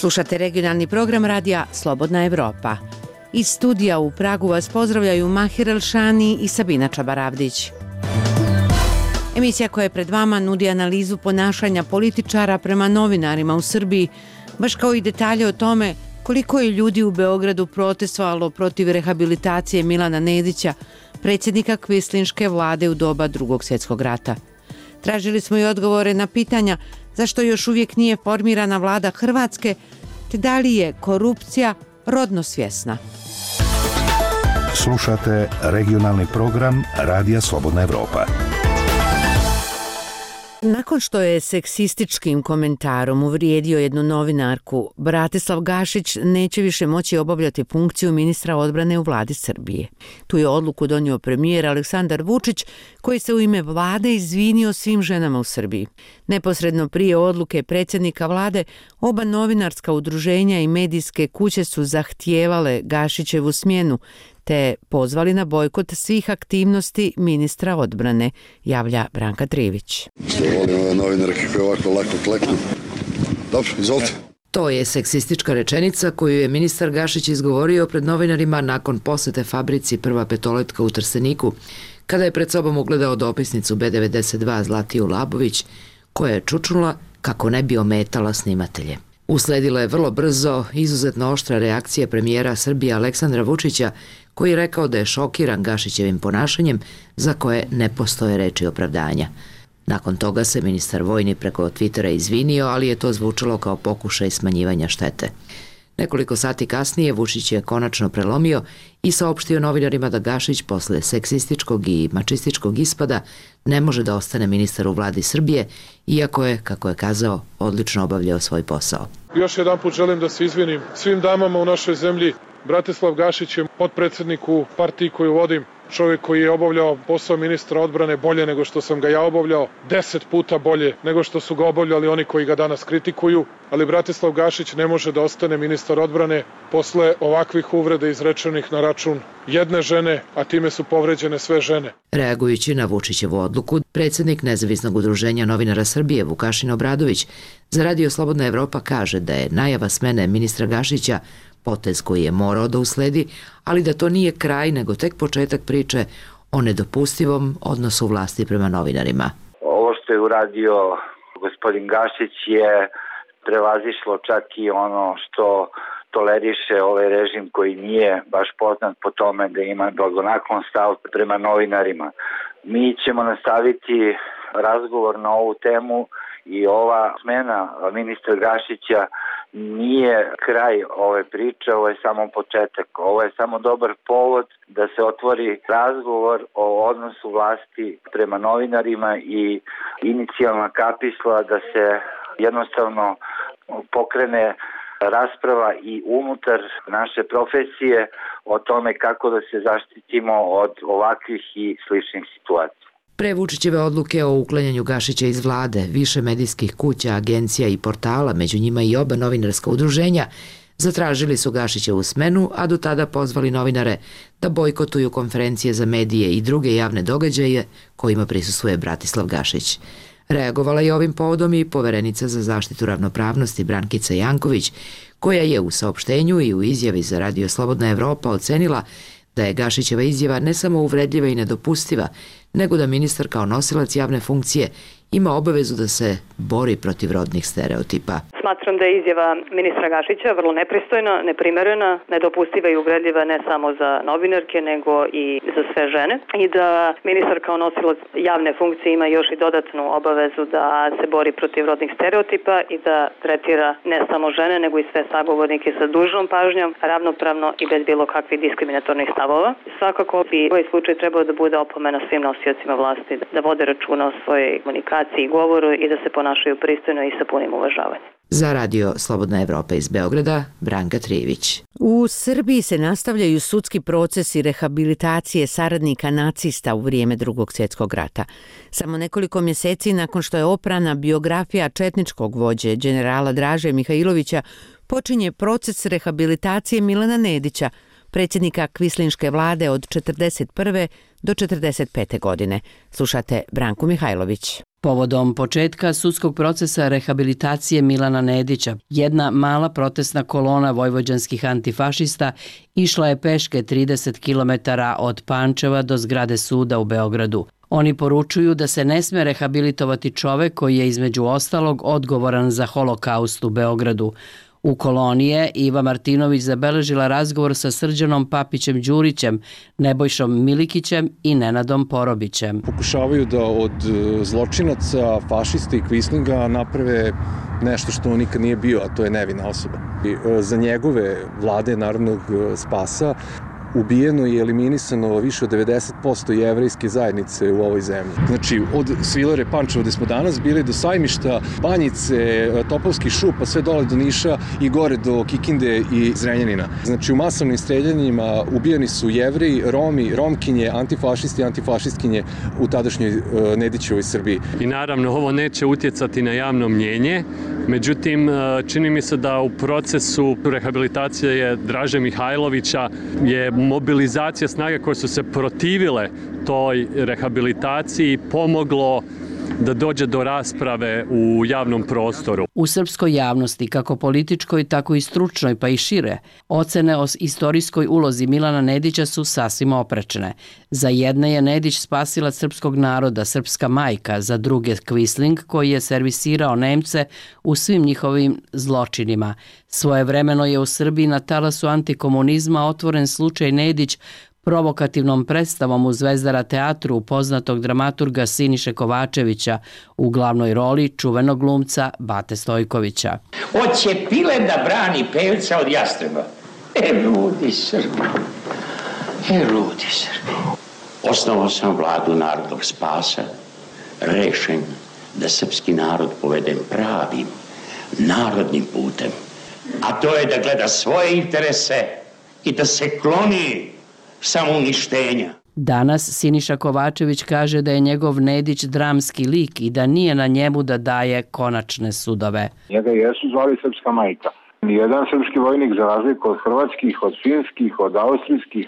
Slušate regionalni program radija Slobodna Evropa. Iz studija u Pragu vas pozdravljaju Mahir Elšani i Sabina Čabaravdić. Emisija koja je pred vama nudi analizu ponašanja političara prema novinarima u Srbiji, baš kao i detalje o tome koliko je ljudi u Beogradu protestovalo protiv rehabilitacije Milana Nedića, predsjednika kvislinške vlade u doba Drugog svjetskog rata. Tražili smo i odgovore na pitanja zašto još uvijek nije formirana vlada Hrvatske, te da li je korupcija rodno svjesna. Slušate regionalni program Radija Slobodna Evropa. Nakon što je seksističkim komentarom uvrijedio jednu novinarku, Bratislav Gašić neće više moći obavljati funkciju ministra odbrane u vladi Srbije. Tu je odluku donio premijer Aleksandar Vučić, koji se u ime vlade izvinio svim ženama u Srbiji. Neposredno prije odluke predsjednika vlade, oba novinarska udruženja i medijske kuće su zahtijevale Gašićevu smjenu, te pozvali na bojkot svih aktivnosti ministra odbrane, javlja Branka Trivić. Što volim ove novinarke koje ovako lako kleknu. Dobro, izvolite. To je seksistička rečenica koju je ministar Gašić izgovorio pred novinarima nakon posete fabrici Prva petoletka u Trsteniku, kada je pred sobom ugledao dopisnicu B92 Zlatiju Labović, koja je čučnula kako ne bi ometala snimatelje. Usledila je vrlo brzo izuzetno oštra reakcija premijera Srbije Aleksandra Vučića, koji je rekao da je šokiran Gašićevim ponašanjem za koje ne postoje reči opravdanja. Nakon toga se ministar vojni preko Twittera izvinio, ali je to zvučalo kao pokušaj smanjivanja štete. Nekoliko sati kasnije Vučić je konačno prelomio i saopštio novinarima da Gašić posle seksističkog i mačističkog ispada ne može da ostane ministar u vladi Srbije, iako je, kako je kazao, odlično obavljao svoj posao. Još jedan put želim da se izvinim svim damama u našoj zemlji. Bratislav Gašić je potpredsjednik u partiji koju vodim, čovjek koji je obavljao posao ministra odbrane bolje nego što sam ga ja obavljao, 10 puta bolje nego što su ga obavljali oni koji ga danas kritikuju, ali Bratislav Gašić ne može da ostane ministar odbrane posle ovakvih uvreda izrečenih na račun jedne žene, a time su povređene sve žene. Reagujući na Vučićevu odluku, predsjednik Nezavisnog udruženja novinara Srbije Vukašin Obradović za Radio Slobodna Evropa kaže da je najava smene ministra Gašića potez koji je morao da usledi, ali da to nije kraj nego tek početak priče o nedopustivom odnosu vlasti prema novinarima. Ovo što je uradio gospodin Gašić je prevazišlo čak i ono što toleriše ovaj režim koji nije baš poznat po tome da ima blagonaklon stav prema novinarima. Mi ćemo nastaviti razgovor na ovu temu i ova smena ministra Gašića nije kraj ove priče, ovo je samo početak, ovo je samo dobar povod da se otvori razgovor o odnosu vlasti prema novinarima i inicijalna kapisla da se jednostavno pokrene rasprava i unutar naše profesije o tome kako da se zaštitimo od ovakvih i sličnih situacija. Pre Vučićeve odluke o uklanjanju Gašića iz vlade, više medijskih kuća, agencija i portala, među njima i oba novinarska udruženja, zatražili su Gašićevu smenu, a do tada pozvali novinare da bojkotuju konferencije za medije i druge javne događaje kojima prisustvuje Bratislav Gašić. Reagovala je ovim povodom i poverenica za zaštitu ravnopravnosti Brankica Janković, koja je u saopštenju i u izjavi za Radio Slobodna Evropa ocenila da je Gašićeva izjava ne samo uvredljiva i nedopustiva, nego da ministar kao nosilac javne funkcije ima obavezu da se bori protiv rodnih stereotipa. Smatram da je izjava ministra Gašića vrlo nepristojna, neprimerena, nedopustiva i uvredljiva ne samo za novinarke, nego i za sve žene. I da ministar kao nosilac javne funkcije ima još i dodatnu obavezu da se bori protiv rodnih stereotipa i da tretira ne samo žene, nego i sve sagovornike sa dužnom pažnjom, ravnopravno i bez bilo kakvih diskriminatornih stavova. Svakako bi ovaj slučaj trebao da bude opomena svim nosiocima vlasti, da vode računa o svojoj komunikaciji i govoru i da se ponašaju pristojno i sa punim uvažavanjem. Za Radio Slobodna Evropa iz Beograda, Branka Trivić. U Srbiji se nastavljaju sudski procesi rehabilitacije saradnika nacista u vrijeme Drugog svjetskog rata. Samo nekoliko mjeseci nakon što je oprana biografija četničkog vođe, generala Draže Mihajlovića, počinje proces rehabilitacije Milana Nedića, predsjednika kvislinške vlade od 1941. do 1945. godine. Slušate Branku Mihajlović. Povodom početka sudskog procesa rehabilitacije Milana Nedića, jedna mala protestna kolona vojvođanskih antifašista išla je peške 30 km od Pančeva do zgrade suda u Beogradu. Oni poručuju da se ne sme rehabilitovati čovek koji je između ostalog odgovoran za holokaust u Beogradu. U koloni je Iva Martinović zabeležila razgovor sa Srđanom Papićem Đurićem, Nebojšom Milikićem i Nenadom Porobićem. Pokušavaju da od zločinaca, fašista i kvislinga naprave nešto što on nikad nije bio, a to je nevina osoba. I za njegove vlade narodnog spasa ubijeno i eliminisano više od 90% jevrejske zajednice u ovoj zemlji. Znači, od Svilare Pančeva gde smo danas bili do Sajmišta, Banjice, Topovskih šupa, sve dole do Niša i gore do Kikinde i Zrenjanina. Znači, u masovnim streljanjima ubijeni su Jevreji, Romi, Romkinje, antifašisti, antifašistkinje u tadašnjoj Nedićevoj Srbiji. I naravno, ovo neće utjecati na javno mnjenje, međutim, čini mi se da u procesu rehabilitacije Draže Mihajlovića je mobilizacija snaga koje su se protivile toj rehabilitaciji pomoglo da dođe do rasprave u javnom prostoru. U srpskoj javnosti, kako političkoj, tako i stručnoj, pa i šire, ocene o istorijskoj ulozi Milana Nedića su sasvim oprečne. Za jedne je Nedić spasilac srpskog naroda, srpska majka, za druge Kvisling koji je servisirao Nemce u svim njihovim zločinima. Svojevremeno je u Srbiji na talasu antikomunizma otvoren slučaj Nedić provokativnom predstavom u Zvezdara teatru poznatog dramaturga Siniše Kovačevića u glavnoj roli čuvenog glumca Bate Stojkovića. Oće pile da brani pevca od jastreba. Ludi Srbi. Ludi Srbi. Osnovao sam vladu narodnog spasa, rešen da srpski narod povedem pravim, narodnim putem. A to je da gleda svoje interese i da se kloni samouništenja. Danas Siniša Kovačević kaže da je njegov Nedić dramski lik i da nije na njemu da daje konačne sudove. Njega jesu zvali srpska majka. Nijedan srpski vojnik, za razliku od hrvatskih, od finskih, od austrijskih,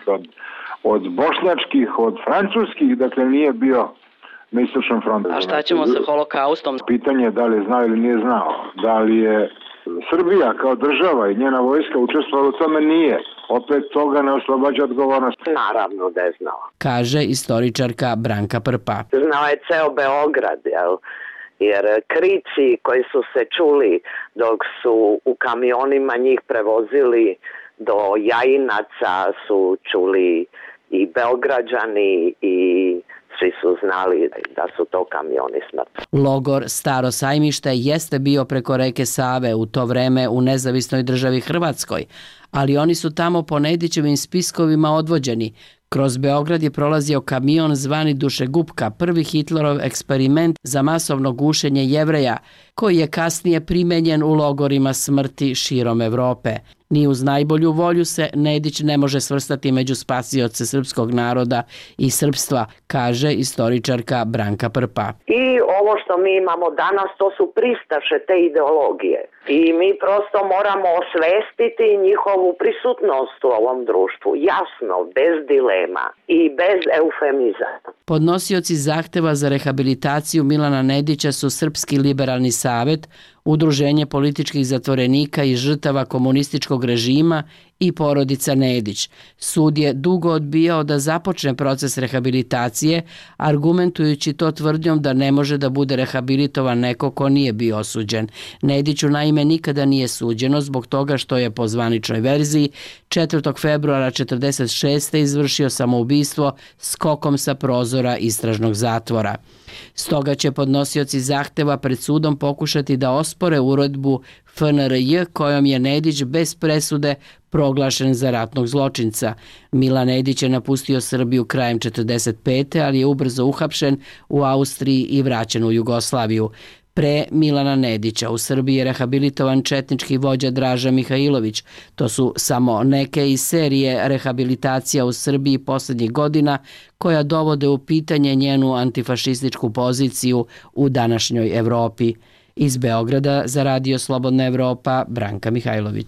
od bošnjačkih, od francuskih, dakle nije bio na istočnom frontu. A šta ćemo sa holokaustom? Pitanje je da li je znao ili nije znao. Da li je Srbija kao država i njena vojska učestvovala u tome, nije. Opet toga ne oslobađa odgovornost. Naravno da je znao. Kaže istoričarka Branka Prpa. Znao je ceo Beograd, jel? Jer krici koji su se čuli dok su u kamionima njih prevozili do Jajinaca su čuli i Beograđani i svi su znali da su to kamioni smrti. Logor Staro Sajmište jeste bio preko reke Save u to vreme u nezavisnoj državi Hrvatskoj, ali oni su tamo po Nedićevim spiskovima odvođeni. Kroz Beograd je prolazio kamion zvani Dušegupka, prvi Hitlerov eksperiment za masovno gušenje Jevreja, koji je kasnije primenjen u logorima smrti širom Evrope. Ni uz najbolju volju se Nedić ne može svrstati među spasioce srpskog naroda i srpstva, kaže istoričarka Branka Prpa. I ovo što mi imamo danas, to su pristaše te ideologije. I mi prosto moramo osvestiti njihovu prisutnost u ovom društvu. Jasno, bez dilema i bez eufemizama. Podnosioci zahteva za rehabilitaciju Milana Nedića su Srpski liberalni savet, Udruženje političkih zatvorenika i žrtava komunističkog režima i porodica Nedić. Sud je dugo odbijao da započne proces rehabilitacije, argumentujući to tvrdnjom da ne može da bude rehabilitovan neko ko nije bio osuđen. Nediću naime nikada nije suđeno zbog toga što je po zvaničnoj verziji 4. februara 1946. izvršio samoubistvo skokom sa prozora istražnog zatvora. Stoga će podnosioci zahteva pred sudom pokušati da ospore uredbu FNRJ kojom je Nedić bez presude proglašen za ratnog zločinca. Milan Nedić je napustio Srbiju krajem 1945. ali je ubrzo uhapšen u Austriji i vraćen u Jugoslaviju. Pre Milana Nedića u Srbiji je rehabilitovan četnički vođa Draža Mihajlović. To su samo neke iz serije rehabilitacija u Srbiji posljednjih godina koja dovode u pitanje njenu antifašističku poziciju u današnjoj Evropi. Iz Beograda za Radio Slobodna Evropa, Branka Mihajlović.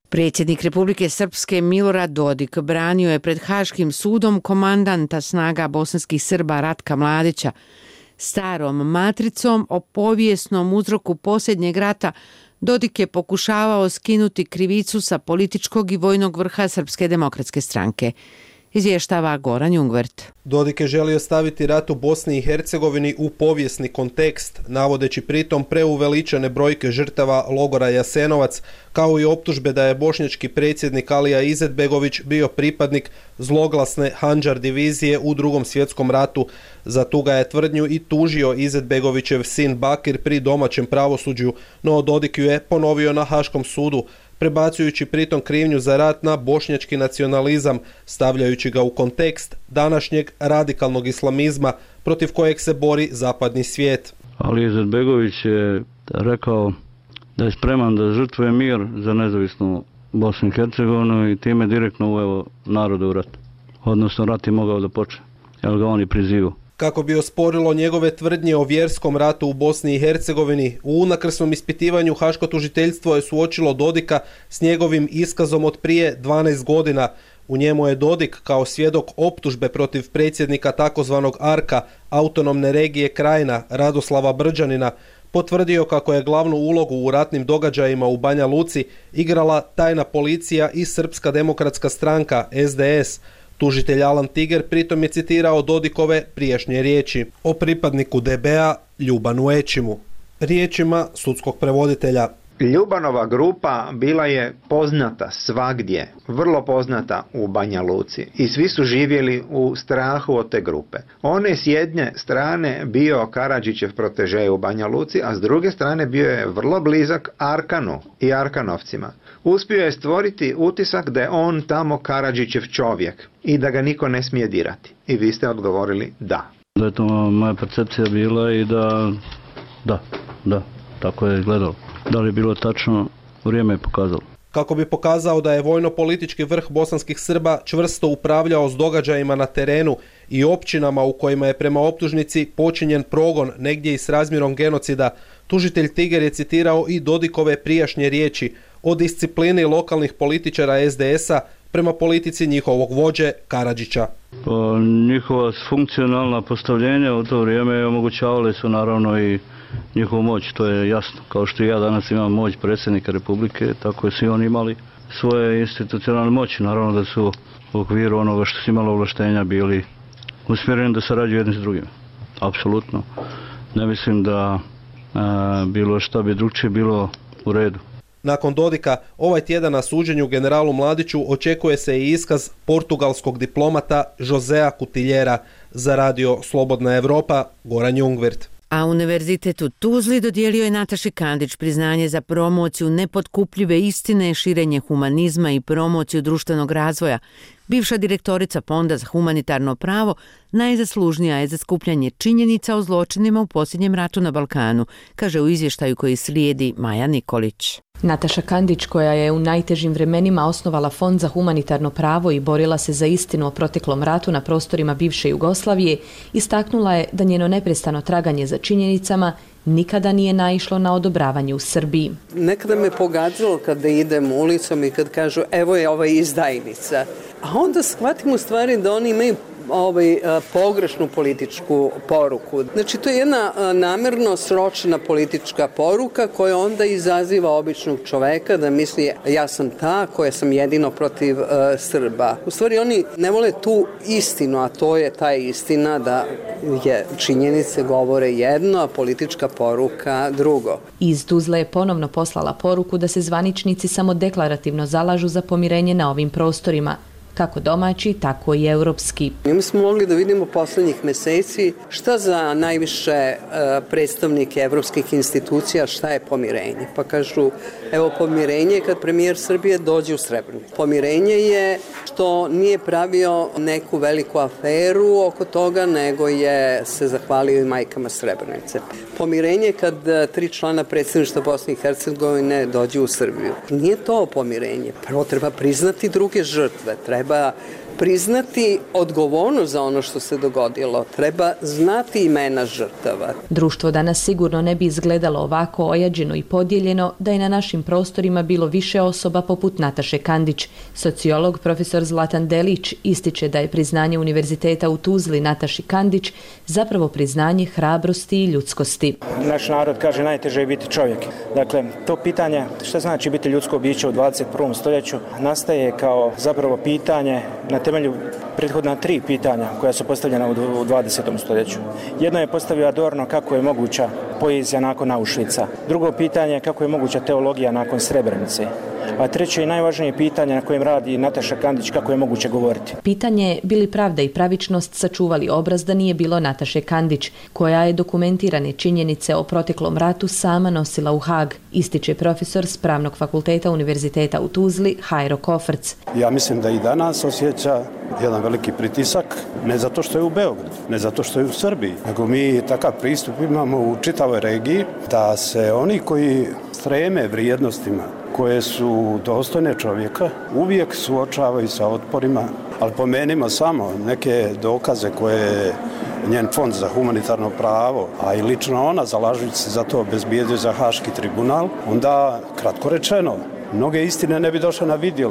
Predsjednik Republike Srpske Milorad Dodik branio je pred Haškim sudom komandanta snaga bosanskih Srba Ratka Mladića starom matricom o povijesnom uzroku posljednjeg rata. Dodik je pokušavao skinuti krivicu sa političkog i vojnog vrha Srpske demokratske stranke. Izvještava Goran Jungvert. Dodik je želio staviti rat u Bosni i Hercegovini u povijesni kontekst, navodeći pritom preuveličane brojke žrtava logora Jasenovac, kao i optužbe da je bošnjački predsjednik Alija Izetbegović bio pripadnik zloglasne Handžar divizije u Drugom svjetskom ratu. Za tu ga je tvrdnju i tužio Izetbegovićev sin Bakir pri domaćem pravosuđu, no Dodik ju je ponovio na Haškom sudu, prebacujući pritom krivnju za rat na bošnjački nacionalizam, stavljajući ga u kontekst današnjeg radikalnog islamizma protiv kojeg se bori zapadni svijet. Ali Izetbegović je rekao da je spreman da žrtvuje mir za nezavisnu Bosnu i Hercegovinu i time direktno uveo narode u rat. Odnosno rat je mogao da počne, jer ga on i prizivao. Kako bi osporilo njegove tvrdnje o vjerskom ratu u Bosni i Hercegovini, u unakrsnom ispitivanju Haško tužiteljstvo je suočilo Dodika s njegovim iskazom od prije 12 godina. U njemu je Dodik kao svjedok optužbe protiv predsjednika takozvanog Arka, autonomne regije Krajina, Radoslava Brđanina, potvrdio kako je glavnu ulogu u ratnim događajima u Banja Luci igrala tajna policija i Srpska demokratska stranka, SDS. Tužitelj Alan Tiger pritom je citirao Dodikove prijašnje riječi o pripadniku DB-a Ljubanu Ečimu. Riječima sudskog prevoditelja. Ljubanova grupa bila je poznata svagdje, vrlo poznata u Banja Luci i svi su živjeli u strahu od te grupe. On je s jedne strane bio Karadžićev proteže u Banja Luci, a s druge strane bio je vrlo blizak Arkanu i Arkanovcima. Uspio je stvoriti utisak da je on tamo Karadžićev čovjek i da ga niko ne smije dirati. I vi ste odgovorili da. Da je to moja percepcija bila i da, tako je izgledalo. Da li je bilo tačno, vrijeme je pokazalo. Kako bi pokazao da je vojno-politički vrh bosanskih Srba čvrsto upravljao s događajima na terenu i općinama u kojima je prema optužnici počinjen progon negdje i s razmjerom genocida, tužitelj Tiger je citirao i Dodikove prijašnje riječi o disciplini lokalnih političara SDS-a prema politici njihovog vođe Karadžića. Njihova funkcionalna postavljenja u to vrijeme omogućavali su naravno i njihovu moć, to je jasno. Kao što ja danas imam moć predsjednika Republike, tako je svi oni imali svoje institucionalne moći. Naravno da su u okviru onoga što su imali ovlaštenja bili usmjereni da sarađuju jedni s drugim. Apsolutno. Ne mislim da bilo šta bi drugčije bilo u redu. Nakon Dodika, ovaj tjedan na suđenju generalu Mladiću očekuje se i iskaz portugalskog diplomata Josea Cutiljera. Za radio Slobodna Evropa, Goran Jungvert. A Univerzitet u Tuzli dodijelio je Nataši Kandić priznanje za promociju nepotkupljive istine, širenje humanizma i promociju društvenog razvoja. Bivša direktorica Fonda za humanitarno pravo najzaslužnija je za skupljanje činjenica o zločinima u posljednjem ratu na Balkanu, kaže u izvještaju koji slijedi Maja Nikolić. Nataša Kandić, koja je u najtežim vremenima osnovala Fond za humanitarno pravo i borila se za istinu o proteklom ratu na prostorima bivše Jugoslavije, istaknula je da njeno neprestano traganje za činjenicama nikada nije naišlo na odobravanje u Srbiji. Nekada me pogađalo kada idem ulicom i kad kažu evo je ova izdajnica. A onda shvatim u stvari da oni imaju pogrešnu političku poruku. Znači, to je jedna namjerno sročena politička poruka koja onda izaziva običnog čoveka da misli ja sam ta koja sam jedino protiv Srba. U stvari, oni ne vole tu istinu, a to je ta istina da je činjenice govore jedno, a politička poruka drugo. Iz Tuzle je ponovno poslala poruku da se zvaničnici samo deklarativno zalažu za pomirenje na ovim prostorima, kako domaći, tako i europski. Mi smo mogli da vidimo poslednjih meseci šta za najviše predstavnike evropskih institucija, šta je pomirenje. Pa kažu, evo pomirenje je kad premijer Srbije dođe u Srebrenicu. Pomirenje je što nije pravio neku veliku aferu oko toga, nego je se zahvalio i majkama Srebrenice. Pomirenje je kad 3 člana predsjedništva Bosne i Hercegovine dođu u Srbiju. Nije to pomirenje. Prvo treba priznati druge žrtve, treba priznati odgovornost za ono što se dogodilo. Treba znati imena žrtava. Društvo danas sigurno ne bi izgledalo ovako ojađeno i podijeljeno da je na našim prostorima bilo više osoba poput Nataše Kandić. Sociolog profesor Zlatan Delić ističe da je priznanje Univerziteta u Tuzli Nataši Kandić zapravo priznanje hrabrosti i ljudskosti. Naš narod kaže najteže je biti čovjek. Dakle, to pitanje što znači biti ljudsko biće u 21. stoljeću nastaje kao zapravo pitanje na temelju prethodna 3 pitanja koja su postavljena u 20. stoljeću. Jedno je postavio Adorno kako je moguća poezija nakon Auschwitza. Drugo pitanje je kako je moguća teologija nakon Srebrenice. A treće i najvažnije pitanje na kojem radi Nataša Kandić, kako je moguće govoriti. Pitanje je bi li pravda i pravičnost sačuvali obraz da nije bilo Nataše Kandić, koja je dokumentirane činjenice o proteklom ratu sama nosila u Hag, ističe profesor s Pravnog fakulteta Univerziteta u Tuzli Hajro Kofrc. Ja mislim da i danas osjeća jedan veliki pritisak, ne zato što je u Beogradu, ne zato što je u Srbiji, nego mi takav pristup imamo u čitavoj regiji, da se oni koji streme vrijednostima koje su dostojne čovjeka uvijek suočavaju sa otporima, ali pomenimo samo neke dokaze koje je njen fond za humanitarno pravo, a i lično ona zalažući se za to obezbijedio za Haški tribunal, onda kratko rečeno, mnoge istine ne bi došle na vidjelo,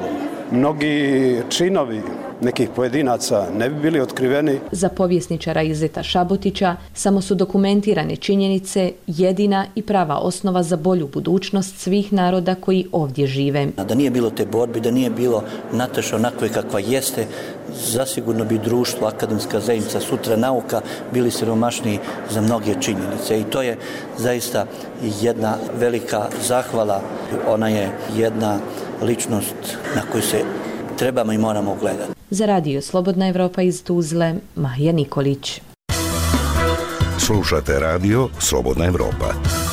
mnogi činovi nekih pojedinaca ne bi bili otkriveni. Za povjesničara Izeta Šabotića samo su dokumentirane činjenice jedina i prava osnova za bolju budućnost svih naroda koji ovdje žive. Da nije bilo te borbe, da nije bilo Nataša onakve kakva jeste, zasigurno bi društvo, akademska zajednica, sutra nauka bili siromašniji za mnoge činjenice. I to je zaista jedna velika zahvala. Ona je jedna ličnost na koju se trebamo i moramo gledati. Za radio Slobodna Evropa iz Tuzle, Maja Nikolić. Slušate radio Slobodna Evropa.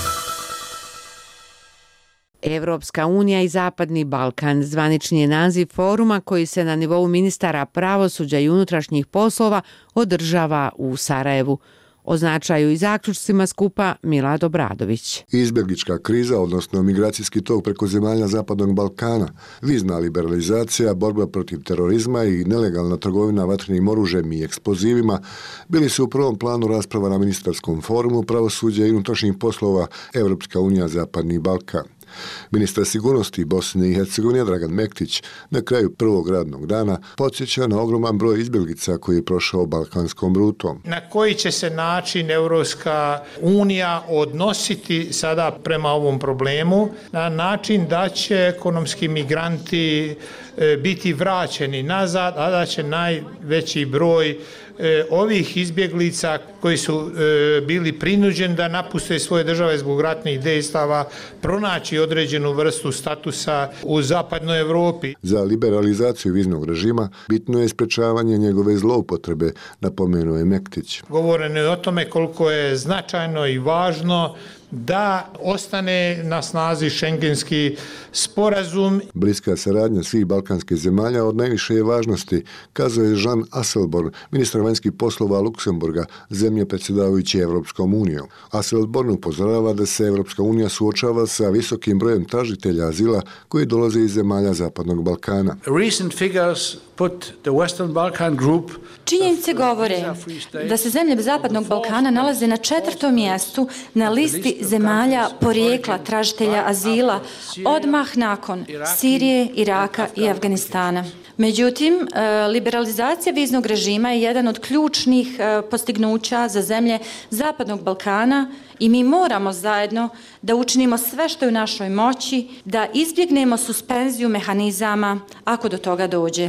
Evropska unija i Zapadni Balkan zvanični je naziv foruma koji se na nivou ministara pravosuđa i unutrašnjih poslova održava u Sarajevu. O značaju i zaključcima skupa Milad Obradović. Izbjeglička kriza, odnosno migracijski tok preko zemalja Zapadnog Balkana, vizna liberalizacija, borba protiv terorizma i nelegalna trgovina vatrenim oružjem i eksplozivima bili su u prvom planu rasprava na ministarskom forumu pravosuđa i unutrašnjih poslova Evropska unija Zapadni Balkan. Ministar sigurnosti Bosne i Hercegovine Dragan Mektić na kraju prvog radnog dana podsjeća na ogroman broj izbjeglica koji je prošao balkanskom rutom. Na koji će se način Evropska unija odnositi sada prema ovom problemu? Na način da će ekonomski migranti biti vraćeni nazad, a da će najveći broj ovih izbjeglica koji su bili prinuđeni da napuste svoje države zbog ratnih dejstava pronaći određenu vrstu statusa u zapadnoj Evropi. Za liberalizaciju viznog režima bitno je sprečavanje njegove zloupotrebe, napomenuo je Mektić. Govoreno je o tome koliko je značajno i važno da ostane na snazi Schengenski sporazum. Bliska saradnja svih balkanskih zemalja od najviše je važnosti, kazao je Jean Asselborn, ministar vanjskih poslova Luksemburga, zemlje predsjedavajući Evropskom unijom. Asselborn upozorava da se Evropska unija suočava sa visokim brojem tražitelja azila koji dolaze iz zemalja Zapadnog Balkana. Recent figures put the Western Balkan group. Činjenice govore da se zemlje Zapadnog Balkana nalaze na 4. mjestu na listi zemalja porijekla tražitelja azila odmah nakon Sirije, Iraka i Afganistana. Međutim, liberalizacija viznog režima je jedan od ključnih postignuća za zemlje Zapadnog Balkana i mi moramo zajedno da učinimo sve što je u našoj moći, da izbjegnemo suspenziju mehanizama ako do toga dođe.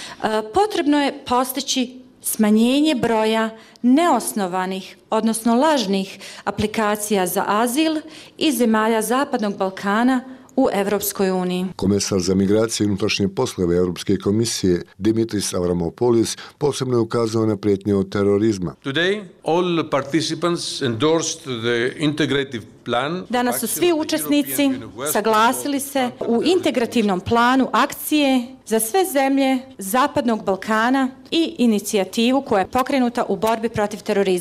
Potrebno je postići smanjenje broja neosnovanih, odnosno lažnih aplikacija za azil iz zemalja Zapadnog Balkana u Evropskoj uniji. Komesar za migracije i unutrašnje poslove Europske komisije Dimitris Avramopoulos posebno je ukazao na prijetnje od terorizma. Today all participants endorsed the integrative plan. Danas su svi učesnici saglasili se u integrativnom planu akcije za sve zemlje Zapadnog Balkana i inicijativu koja je pokrenuta u borbi protiv terorizma.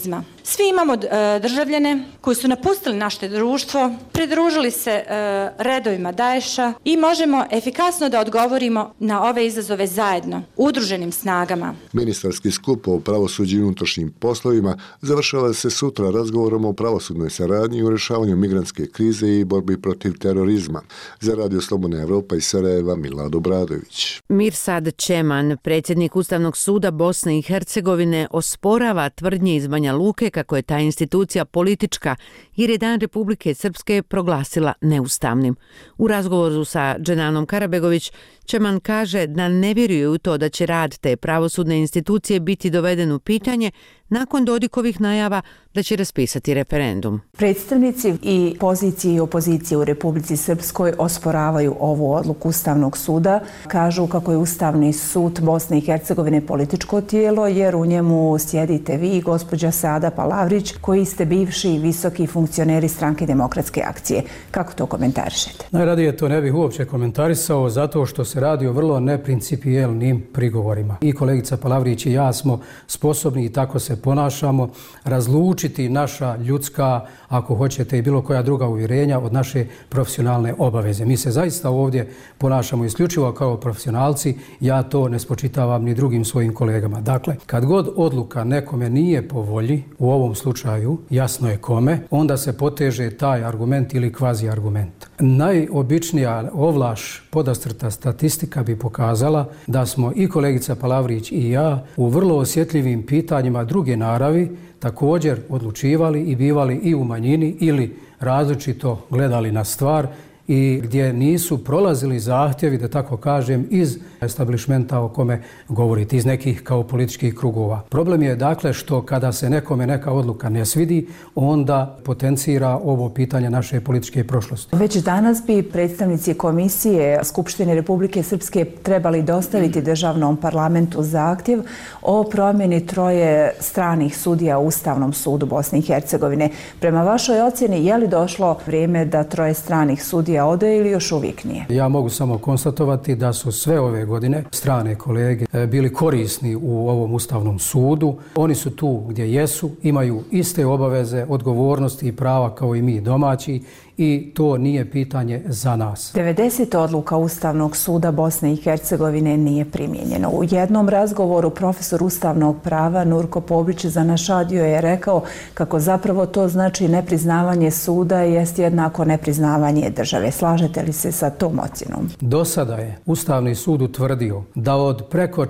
Svi imamo državljane koji su napustili naše društvo, pridružili se redovima Daesha i možemo efikasno da odgovorimo na ove izazove zajedno, udruženim snagama. Ministarski skup o pravosuđu i unutrašnjim poslovima završava se sutra razgovorom o pravosudnoj saradnji i u rješavanju migrantske krize i borbi protiv terorizma. Za Radio Slobodna Evropa iz Sarajeva, Milad Obradović. Mirsad Čeman, predsjednik Ustavnog suda Bosne i Hercegovine, osporava tvrdnje iz Banja Luke kako je ta institucija politička jer je Dan Republike Srpske proglasila neustavnim. U razgovoru sa Dženanom Karabegović, Čeman kaže da ne vjeruje u to da će rad te pravosudne institucije biti doveden u pitanje nakon Dodikovih najava da će raspisati referendum. Predstavnici i pozicije i opozicije u Republici Srpskoj osporavaju ovu odluku Ustavnog suda. Kažu kako je Ustavni sud Bosne i Hercegovine političko tijelo jer u njemu sjedite vi i gospođa Sada Palavrić koji ste bivši visoki funkcioneri Stranke demokratske akcije. Kako to komentarišete? Najradije to ne bih uopće komentarisao zato što se radi o vrlo neprincipijelnim prigovorima. I kolegica Palavrić i ja smo sposobni i tako se ponašamo razlučiti naša ljudska, ako hoćete i bilo koja druga uvjerenja od naše profesionalne obaveze. Mi se zaista ovdje ponašamo isključivo kao profesionalci, ja to ne spočitavam ni drugim svojim kolegama. Dakle, kad god odluka nekome nije po volji, u ovom slučaju jasno je kome, onda se poteže taj argument ili kvazi argument. Najobičnija ovlaš podastrta statistika bi pokazala da smo i kolegica Palavrić i ja u vrlo osjetljivim pitanjima druge naravi također odlučivali i bivali i u manjini ili različito gledali na stvar i gdje nisu prolazili zahtjevi, da tako kažem, iz establishmenta o kome govorite, iz nekih kao političkih krugova. Problem je dakle što kada se nekome neka odluka ne svidi, onda potencira ovo pitanje naše političke prošlosti. Već danas bi predstavnici Komisije Skupštine Republike Srpske trebali dostaviti državnom parlamentu zahtjev o promjeni 3 stranih sudija u Ustavnom sudu Bosne i Hercegovine. Prema vašoj ocjeni, je li došlo vrijeme da 3 stranih sudija ode ili još uvijek nije? Ja mogu samo konstatovati da su sve ove godine strane kolege bili korisni u ovom Ustavnom sudu. Oni su tu gdje jesu, imaju iste obaveze, odgovornosti i prava kao i mi domaći i to nije pitanje za nas. 90 odluka Ustavnog suda Bosne i Hercegovine nije primijenjeno. U jednom razgovoru profesor ustavnog prava Nurko Pobić za naš radio je rekao kako zapravo to znači nepriznavanje suda jest jednako nepriznavanje države. Slažete li se sa tom ocjenom? Do sada je Ustavni sud utvrdio da od preko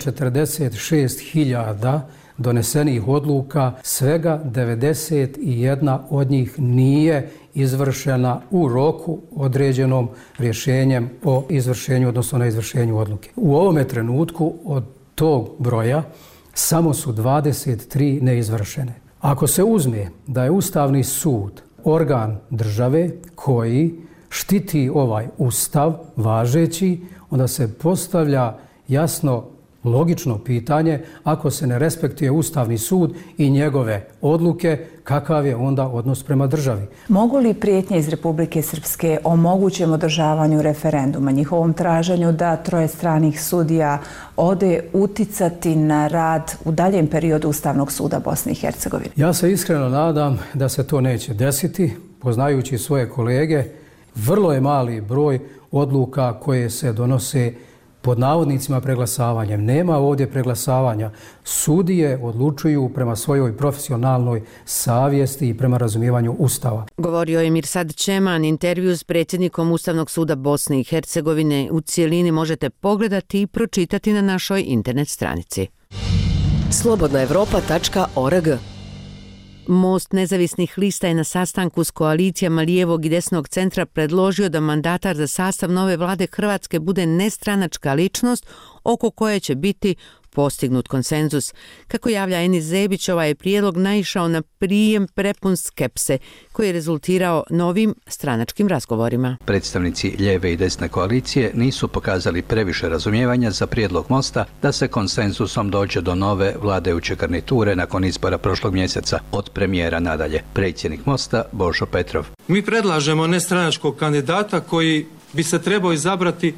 46.000 donesenih odluka svega 91 od njih nije izvršena u roku određenom rješenjem o izvršenju, odnosno na izvršenju odluke. U ovome trenutku od tog broja samo su 23 neizvršene. Ako se uzme da je Ustavni sud organ države koji štiti ovaj ustav važeći, onda se postavlja jasno logično pitanje, ako se ne respektuje Ustavni sud i njegove odluke, kakav je onda odnos prema državi? Mogu li prijetnje iz Republike Srpske o mogućem održavanju referenduma, njihovom traženju da 3 stranih sudija ode uticati na rad u daljem periodu Ustavnog suda Bosne i Hercegovine? Ja se iskreno nadam da se to neće desiti, poznajući svoje kolege. Vrlo je mali broj odluka koje se donose pod navodnicima preglasavanjem. Nema ovdje preglasavanja. Sudije odlučuju prema svojoj profesionalnoj savjesti i prema razumijevanju Ustava. Govorio je Mirsad Čeman. Intervju s predsjednikom Ustavnog suda Bosne i Hercegovine u cijelini možete pogledati i pročitati na našoj internet stranici. slobodnaevropa.org. Most nezavisnih lista je na sastanku s koalicijama lijevog i desnog centra predložio da mandatar za sastav nove vlade Hrvatske bude nestranačka ličnost oko koje će biti postignut konsenzus. Kako javlja Enis Zebić, ovaj je prijedlog naišao na prijem prepun skepse koji je rezultirao novim stranačkim razgovorima. Predstavnici lijeve i desne koalicije nisu pokazali previše razumijevanja za prijedlog Mosta da se konsenzusom dođe do nove vladajuće garniture nakon izbora prošlog mjeseca od premijera nadalje. Predsjednik Mosta Božo Petrov. Mi predlažemo nestranačkog kandidata koji bi se trebao izabrati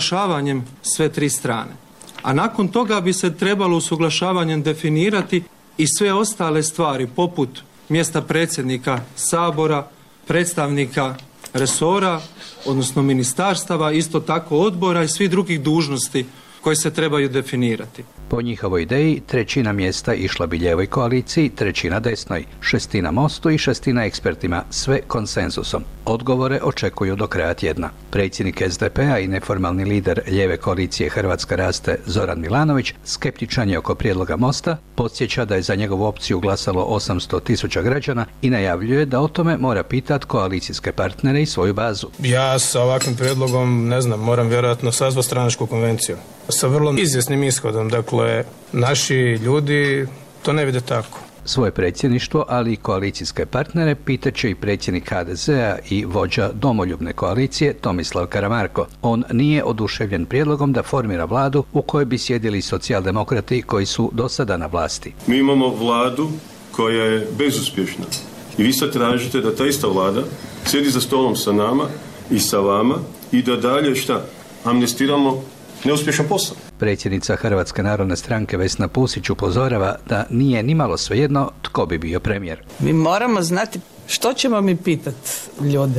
usuglašavanjem sve 3 strane. A nakon toga bi se trebalo usuglašavanjem definirati i sve ostale stvari poput mjesta predsjednika Sabora, predstavnika resora, odnosno ministarstava, isto tako odbora i svih drugih dužnosti koje se trebaju definirati. Po njihovoj ideji, 1/3 mjesta išla bi lijevoj koaliciji, 1/3 desnoj, 1/6 Mostu i 1/6 ekspertima, sve konsenzusom. Odgovore očekuju do kraja tjedna. Predsjednik SDP-a i neformalni lider lijeve koalicije Hrvatska raste Zoran Milanović skeptičan je oko prijedloga Mosta, podsjeća da je za njegovu opciju glasalo 800.000 građana i najavljuje da o tome mora pitati koalicijske partnere i svoju bazu. Ja sa ovakvim prijedlogom, moram vjerojatno sazvati stranačku konvenciju. Sa vrlo izvjesnim ishodom, dakle, naši ljudi to ne vide tako. Svoje predsjedništvo, ali i koalicijske partnere pitaće i predsjednik HDZ-a i vođa domoljubne koalicije Tomislav Karamarko. On nije oduševljen prijedlogom da formira vladu u kojoj bi sjedili socijaldemokrati koji su do sada na vlasti. Mi imamo vladu koja je bezuspješna i vi sad tražite da ta ista vlada sjedi za stolom sa nama i sa vama i da dalje amnestiramo neuspješan posao. Predsjednica Hrvatske narodne stranke Vesna Pusić upozorava da nije nimalo svejedno tko bi bio premijer. Mi moramo znati što ćemo mi pitati ljude.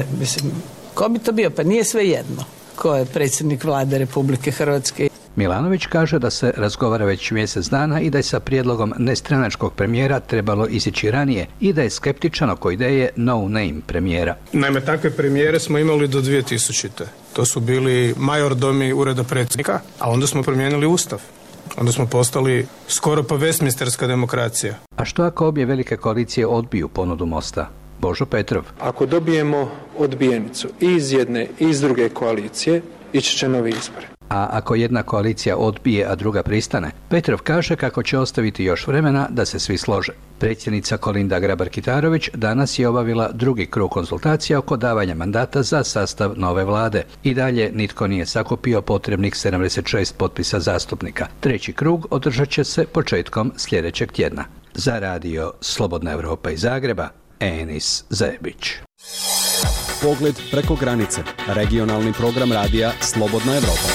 Ko bi to bio? Pa nije svejedno ko je predsjednik vlade Republike Hrvatske. Milanović kaže da se razgovara već mjesec dana i da je sa prijedlogom nestranačkog premijera trebalo izići ranije i da je skeptičan oko ideje no name premijera. Naime, takve premijere smo imali do 2000. To su bili majordomi ureda predsjednika, a onda smo promijenili ustav. Onda smo postali skoro pa Westminsterska demokracija. A što ako obje velike koalicije odbiju ponudu Mosta? Božo Petrov. Ako dobijemo odbijenicu i iz jedne i iz druge koalicije, ići će novi izbori. A ako jedna koalicija odbije, a druga pristane? Petrov kaže kako će ostaviti još vremena da se svi slože. Predsjednica Kolinda Grabar-Kitarović danas je obavila drugi krug konzultacija oko davanja mandata za sastav nove vlade. I dalje nitko nije sakupio potrebnih 76 potpisa zastupnika. Treći krug održat će se početkom sljedećeg tjedna. Za radio Slobodna Evropa iz Zagreba, Enis Zebić. Pogled preko granice. Regionalni program radija Slobodna Evropa.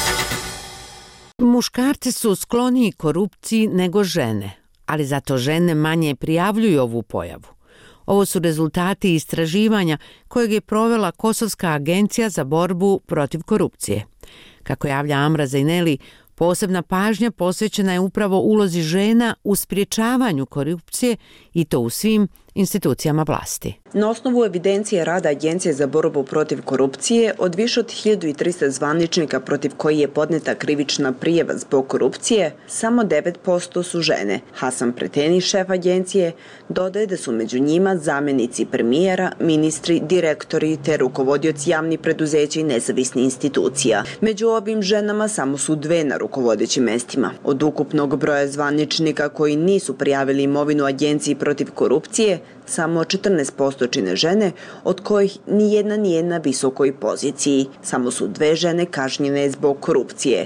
Muškarci su skloniji korupciji nego žene, ali zato žene manje prijavljuju ovu pojavu. Ovo su rezultati istraživanja kojeg je provela Kosovska agencija za borbu protiv korupcije. Kako javlja Amra Zajneli, posebna pažnja posvećena je upravo ulozi žena u sprječavanju korupcije i to u svim institucijama vlasti. Na osnovu evidencije rada Agencije za borbu protiv korupcije, od više od 1300 zvaničnika protiv koji je podneta krivična prijava zbog korupcije, samo 9% su žene. Hasan Preteni, šef agencije, dodaje da su među njima zamjenici premijera, ministri, direktori te rukovodioci javnih preduzeća i nezavisnih institucija. Među ovim ženama samo su 2 na rukovodećim mestima. Od ukupnog broja zvaničnika koji nisu prijavili imovinu Agenciji protiv korupcije, samo 14% čine žene, od kojih nijedna nije na visokoj poziciji. Samo su 2 žene kažnjene zbog korupcije.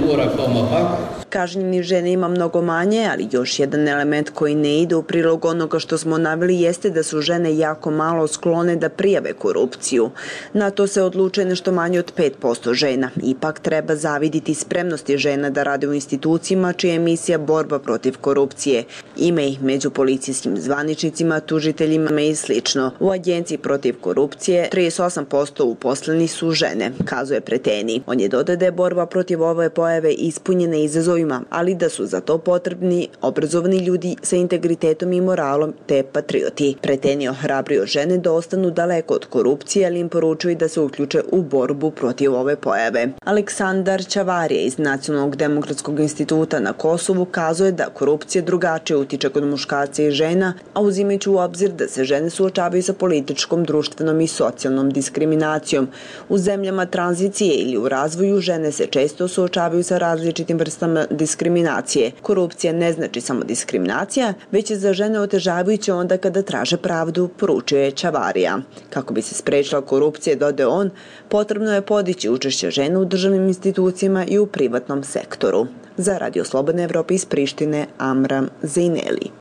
Kažnjeni žene ima mnogo manje, ali još jedan element koji ne ide u prilog onoga što smo naveli jeste da su žene jako malo sklone da prijave korupciju. Na to se odlučuje nešto manje od 5% žena. Ipak treba zaviditi spremnosti žena da rade u institucijama čija je misija borba protiv korupcije. Ima ih među policijskim zvaničnicima, tužiteljima i slično. U Agenciji protiv korupcije 38% uposleni su žene, kazuje Preteni. On je dodao da je borba protiv ove pojave ispunjena izazovima, ali da su za to potrebni obrazovani ljudi sa integritetom i moralom te patrioti. Preteni ohrabrio žene da ostanu daleko od korupcije, ali im poručuje da se uključe u borbu protiv ove pojave. Aleksandar Čavarije iz Nacionalnog demokratskog instituta na Kosovu kazuje da korupcija drugačije utiče kod muškarca i žena, a uzimajući u obzir da se žene suočavaju sa političkom, društvenom i socijalnom diskriminacijom. U zemljama tranzicije ili u razvoju žene se često suočavaju sa različitim vrstama diskriminacije. Korupcija ne znači samo diskriminacija, već je za žene otežavajuće onda kada traže pravdu, poručuje Čavarija. Kako bi se sprečila korupcija, dodaje on, potrebno je podići učešće žena u državnim institucijama i u privatnom sektoru. Za Radio Slobodne Evrope iz Prištine, Amram Zajneli.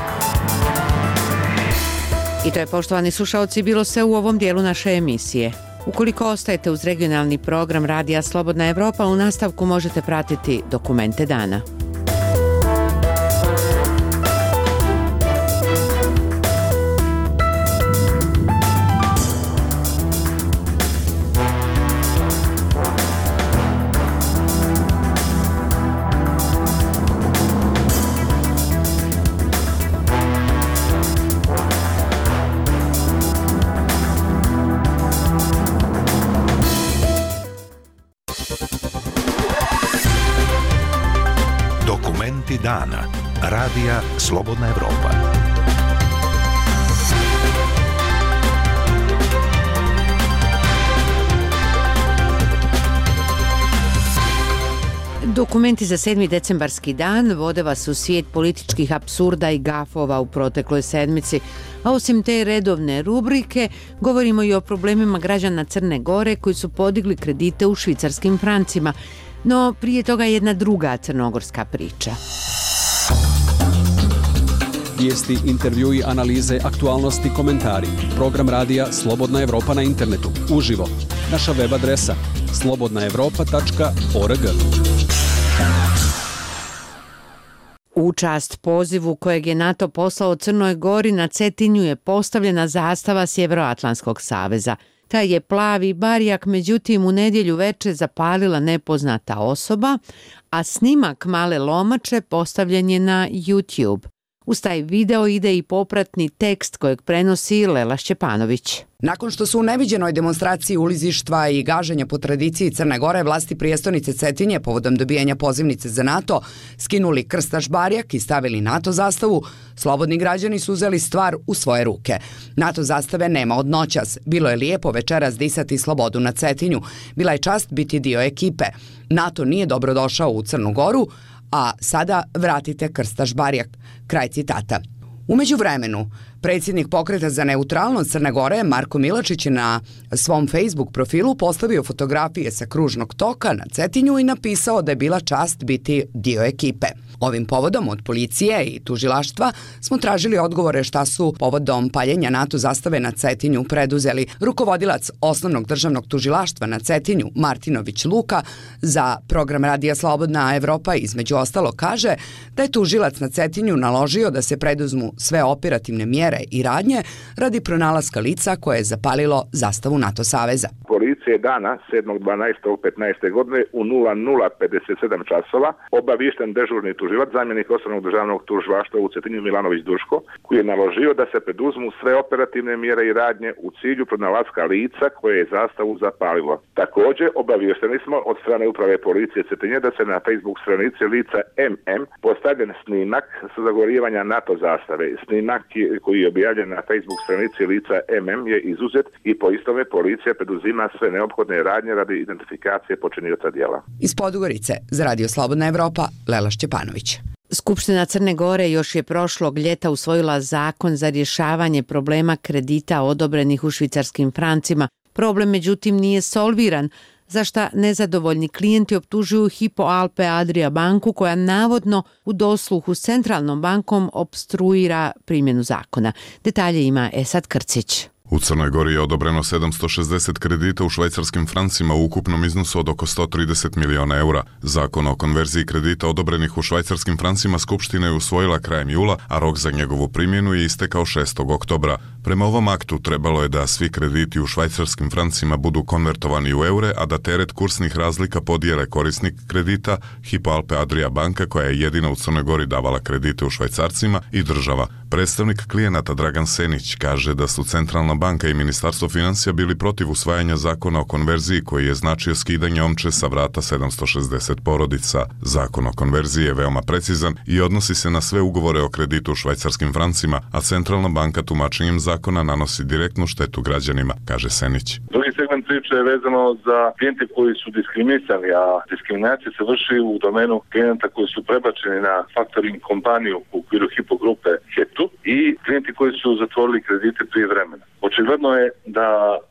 I to je, poštovani slušalci, bilo sve u ovom dijelu naše emisije. Ukoliko ostajete uz regionalni program Radija Slobodna Evropa, u nastavku možete pratiti dokumente dana. Dana. Radija Slobodna Evropa. Dokumenti za 7. decembarski dan vode vas u svijet političkih apsurda i gafova u protekloj sedmici, a osim te redovne rubrike govorimo i o problemima građana Crne Gore koji su podigli kredite u švicarskim francima. No, prije toga jedna druga crnogorska priča. Vijesti, intervjui, analize, aktualnosti, komentari. Program radija Slobodna Evropa na internetu. Uživo. Naša web adresa slobodnaevropa.org. U čast pozivu kojeg je NATO poslao Crnoj Gori na Cetinju je postavljena zastava Sjevernoatlantskog saveza. Taj je plavi barjak, međutim, u nedjelju veče zapalila nepoznata osoba, a snimak male lomače postavljen je na YouTube. Uz taj video ide i popratni tekst kojeg prenosi Lela Šćepanović. Nakon što su u neviđenoj demonstraciji ulizištva i gaženja po tradiciji Crne Gore vlasti prijestolnice Cetinje povodom dobijanja pozivnice za NATO skinuli krstaš barjak i stavili NATO zastavu, slobodni građani su uzeli stvar u svoje ruke. NATO zastave nema od noćas. Bilo je lijepo večeras disati slobodu na Cetinju. Bila je čast biti dio ekipe. NATO nije dobrodošao u Crnu Goru, a sada vratite krstaš barjak. Kraj citata. U međuvremenu, predsjednik Pokreta za neutralnost Crne Gore Marko Milačić je na svom Facebook profilu postavio fotografije sa kružnog toka na Cetinju i napisao da je bila čast biti dio ekipe. Ovim povodom od policije i tužilaštva smo tražili odgovore šta su povodom paljenja NATO zastave na Cetinju preduzeli. Rukovodilac osnovnog državnog tužilaštva na Cetinju Martinović Luka za program Radija Slobodna Evropa između ostalo kaže da je tužilac na Cetinju naložio da se preduzmu sve operativne mjere i radnje radi pronalaska lica koje je zapalilo zastavu NATO saveza. Policija je dana 7.12.15. godine u 00:57 časova obaviješten dežurni tužilac, zamjenik osnovnog državnog tužilaštva u Cetinju Milanović Duško, koji je naložio da se preduzmu sve operativne mjere i radnje u cilju pronalaska lica koje je zastavu zapalilo. Također obaviješteni smo od strane uprave policije Cetinje da se na Facebook stranici lica MM postavljen snimak sa zagorivanja NATO zastave. Snimak koji je objavljen na Facebook stranici lica MM je izuzet i po istome policija preduzima sve neophodne radnje radi identifikacije počinioca djela. Iz Podgorice za Radio Slobodna Evropa, Lela Šćepanović. Skupština Crne Gore još je prošlog ljeta usvojila zakon za rješavanje problema kredita odobrenih u švicarskim francima. Problem, međutim, nije solviran, za šta nezadovoljni klijenti optužuju Hypo Alpe Adria banku koja navodno u dosluhu s centralnom bankom opstruira primjenu zakona. Detalje ima Esad Krcić. U Crnoj Gori je odobreno 760 kredita u švajcarskim francima u ukupnom iznosu od oko 130 miliona eura. Zakon o konverziji kredita odobrenih u švajcarskim francima Skupština je usvojila krajem jula, a rok za njegovu primjenu je istekao 6. oktobra. Prema ovom aktu trebalo je da svi krediti u švajcarskim francima budu konvertovani u eure, a da teret kursnih razlika podijele korisnik kredita, Hypo Alpe Adria banka koja je jedina u Crnoj Gori davala kredite u švajcarcima i država. Predstavnik klijenata Dragan Senić kaže da su Centralna banka i Ministarstvo financija bili protiv usvajanja zakona o konverziji koji je značio skidanje omče sa vrata 760 porodica. Zakon o konverziji je veoma precizan i odnosi se na sve ugovore o kreditu u švajcarskim francima, a Centralna banka tumačenjem zakona nanosi direktnu štetu građanima, kaže Senić. Drugi segment priče je vezano za klijente koji su diskriminisani, a diskriminacija se vrši u domenu klijenta koji su prebačeni na faktoring kompaniju u okviru Hypo grupe HETU i klijenti koji su zatvorili kredite prije vremena. Očigledno je da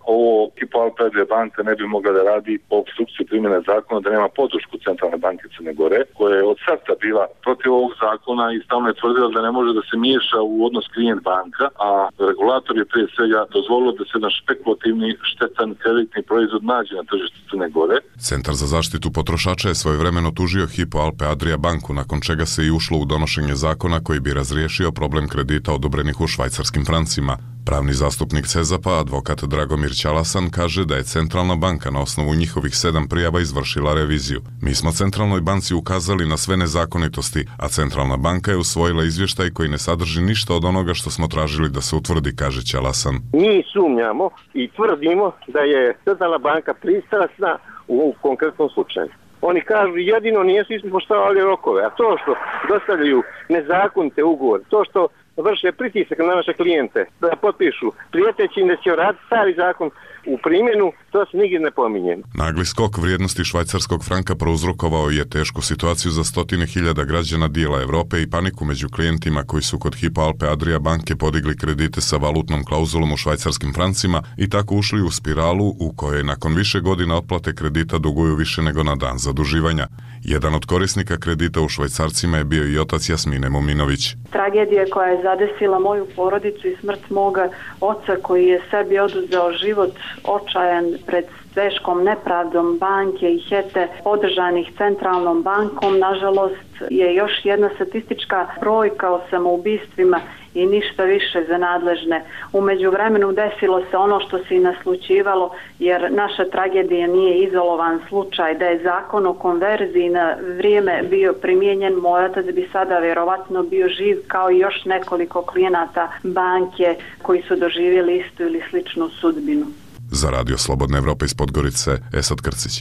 ovo Hypo Alpe Adria banka ne bi mogla da radi po opstrukciju primjene zakona, da nema podršku Centralne banke Crne Gore, koja je od starta bila protiv ovog zakona i stalno je tvrdila da ne može da se miješa u odnos klijent banka, a regulator je prije svega dozvolio da se jedan špekulativni štetan kreditni proizvod nađe na tržištu Crne Gore. Centar za zaštitu potrošača je svojevremeno tužio Hypo Alpe Adria banku, nakon čega se i ušlo u donošenje zakona koji bi razriješio problem kredita odobrenih u švajcarskim francima. Pravni zastupnik CEZAP-a, advokat Dragomir Ćalasan, kaže da je Centralna banka na osnovu njihovih 7 prijava izvršila reviziju. Mi smo Centralnoj banci ukazali na sve nezakonitosti, a Centralna banka je usvojila izvještaj koji ne sadrži ništa od onoga što smo tražili da se utvrdi, kaže Ćalasan. Mi sumnjamo i tvrdimo da je Centralna banka pristrasna u konkretnom slučaju. Oni kažu jedino nisu ispoštovali rokove, a to što dostavljaju nezakonite ugovore, to što vrše pritisak na naše klijente da potpišu prijeteći da će raditi stari zakon u primjenu, to se nigdje ne pominje. Nagli skok vrijednosti švajcarskog franka prouzrokovao je tešku situaciju za stotine hiljada građana dijela Evrope i paniku među klijentima koji su kod Hypo Alpe Adria banke podigli kredite sa valutnom klauzulom u švajcarskim francima i tako ušli u spiralu u kojoj nakon više godina otplate kredita duguju više nego na dan zaduživanja. Jedan od korisnika kredita u švajcarcima je bio i otac Jasmine Muminović. Tragedija koja je zadesila moju porodicu i smrt moga oca koji je sebi oduzeo život očajan pred teškom nepravdom banke i hete podržanih Centralnom bankom, nažalost, je još jedna statistička brojka o samoubistvima i ništa više za nadležne. U međuvremenu desilo se ono što se i naslućivalo, jer naša tragedija nije izolovan slučaj. Da je zakon o konverziji na vrijeme bio primijenjen, moj otac bi sada vjerovatno bio živ kao i još nekoliko klijenata banke koji su doživjeli istu ili sličnu sudbinu. Za Radio Slobodna Evropa iz Podgorice, Esad Krcić.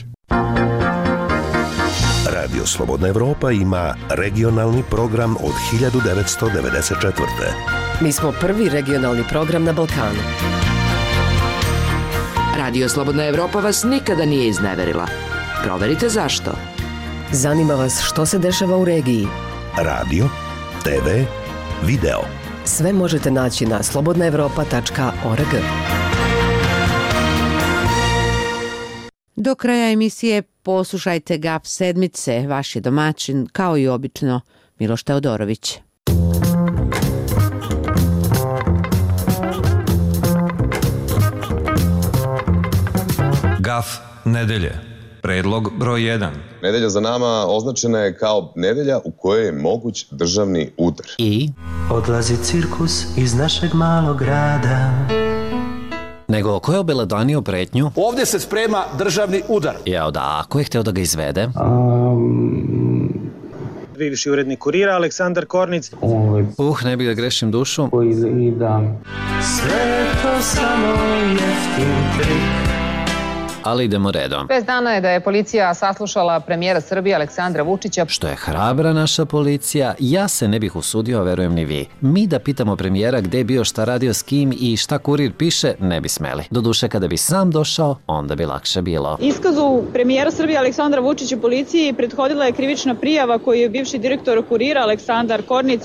Radio Slobodna Evropa ima regionalni program od 1994. Mi smo prvi regionalni program na Balkanu. Radio Slobodna Evropa vas nikada nije izneverila. Proverite zašto. Zanima vas što se dešava u regiji. Radio, TV, video. Sve možete naći na slobodnaevropa.org. Do kraja emisije poslušajte GAF sedmice, vaš je domaćin, kao i obično, Miloš Teodorović. GAF nedelje. Predlog broj 1. Nedelja za nama označena je kao nedelja u kojoj je moguć državni udar. I odlazi cirkus iz našeg malog grada. Nego ko je obelodanio pretnju? Ovdje se sprema državni udar. Jao da, ko je hteo da ga izvede? Bivši urednik Kurira, Aleksandar Kornic. Ne bih da grešim dušu. Sve to samo jeftin trik. Ali idemo redom. 5 dana je da je policija saslušala premijera Srbije Aleksandra Vučića. Što je hrabra naša policija, ja se ne bih usudio, a verujem ni vi. Mi da pitamo premijera gde je bio, šta radio s kim i šta Kurir piše, ne bi smeli. Doduše, kada bi sam došao, onda bi lakše bilo. Iskazu premijera Srbije Aleksandra Vučića policiji prethodila je krivična prijava koju je bivši direktor Kurira Aleksandar Kornic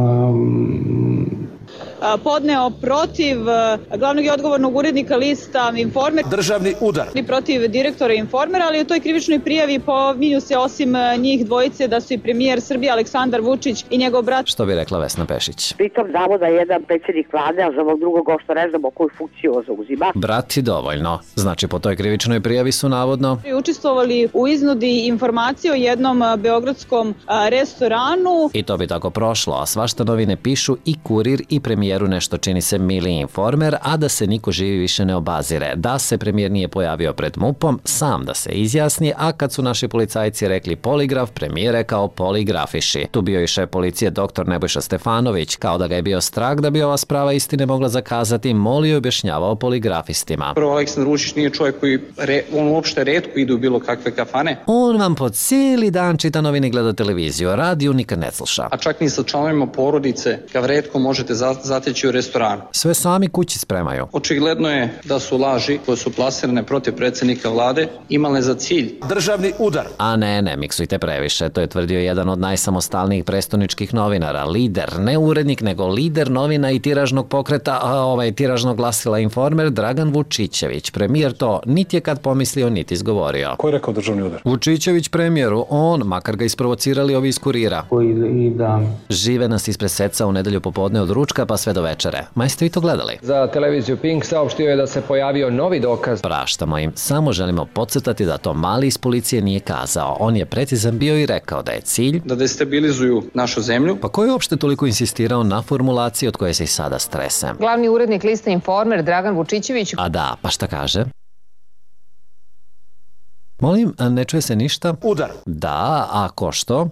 podneo protiv glavnog i odgovornog urednika lista Informer. Državni udar. I protiv direktora Informera, ali u toj krivičnoj prijavi pominju se osim njih dvojice da su i premijer Srbije Aleksandar Vučić i njegov brat. Što bi rekla Vesna Pešić. Pritom znamo da je jedan predsjednik vlade, a za ovog drugog što ne znamo koju funkciju zauzima. Brati dovoljno. Znači po toj krivičnoj prijavi su navodno učestvovali u iznudi informacije o jednom beogradskom restoranu. I to bi tako prošlo, a svašta novine pišu i Kurir i premijeru nešto čini se mili Informer, a da se niko živi više ne obazire. Da se premijer nije pojavio pred MUP-om, sam da se izjasni, a kad su naši policajci rekli poligraf, premijer rekao poligrafiši. Tu bio i šef policije dr. Nebojša Stefanović, kao da ga je bio strah da bi ova sprava istine mogla zakazati, molio i objašnjavao poligrafistima. Prvo, Aleksandar Vučić nije čovjek koji on uopšte retko ide u bilo kakve kafane. On vam po cijeli dan čita novine, gleda televiziju, radio nikad ne sluša. A čak ni sa članovima porodice ga retko možete prateći u restoranu. Sve sami kući spremaju. Očigledno je da su laži koje su plasirane protiv predsjednika vlade imale za cilj državni udar. A ne, miksujte previše. To je tvrdio jedan od najsamostalnijih prestoničkih novinara. Lider, ne urednik, nego lider novina i tiražnog pokreta, tiražnog glasila Informer, Dragan Vučićević. Premijer to niti je kad pomislio, niti izgovorio. Ko je rekao državni udar? Vučićević premijeru, on, makar ga isprovocirali ovi iz Kurira. Žive nas ispred seca u nedelju popodne od ručka pa sve do večere. Ma jeste vi to gledali? Za televiziju Pink saopštio je da se pojavio novi dokaz. Praštamo im, samo želimo podsjetati da to Mali iz policije nije kazao. On je precizan bio i rekao da je cilj da destabilizuju našu zemlju. Pa ko je uopšte toliko insistirao na formulaciji od koje se i sada stresem? Glavni urednik liste Informer Dragan Vučićević. A da, pa šta kaže? Molim, ne čuje se ništa? Udar. Da, a ko što?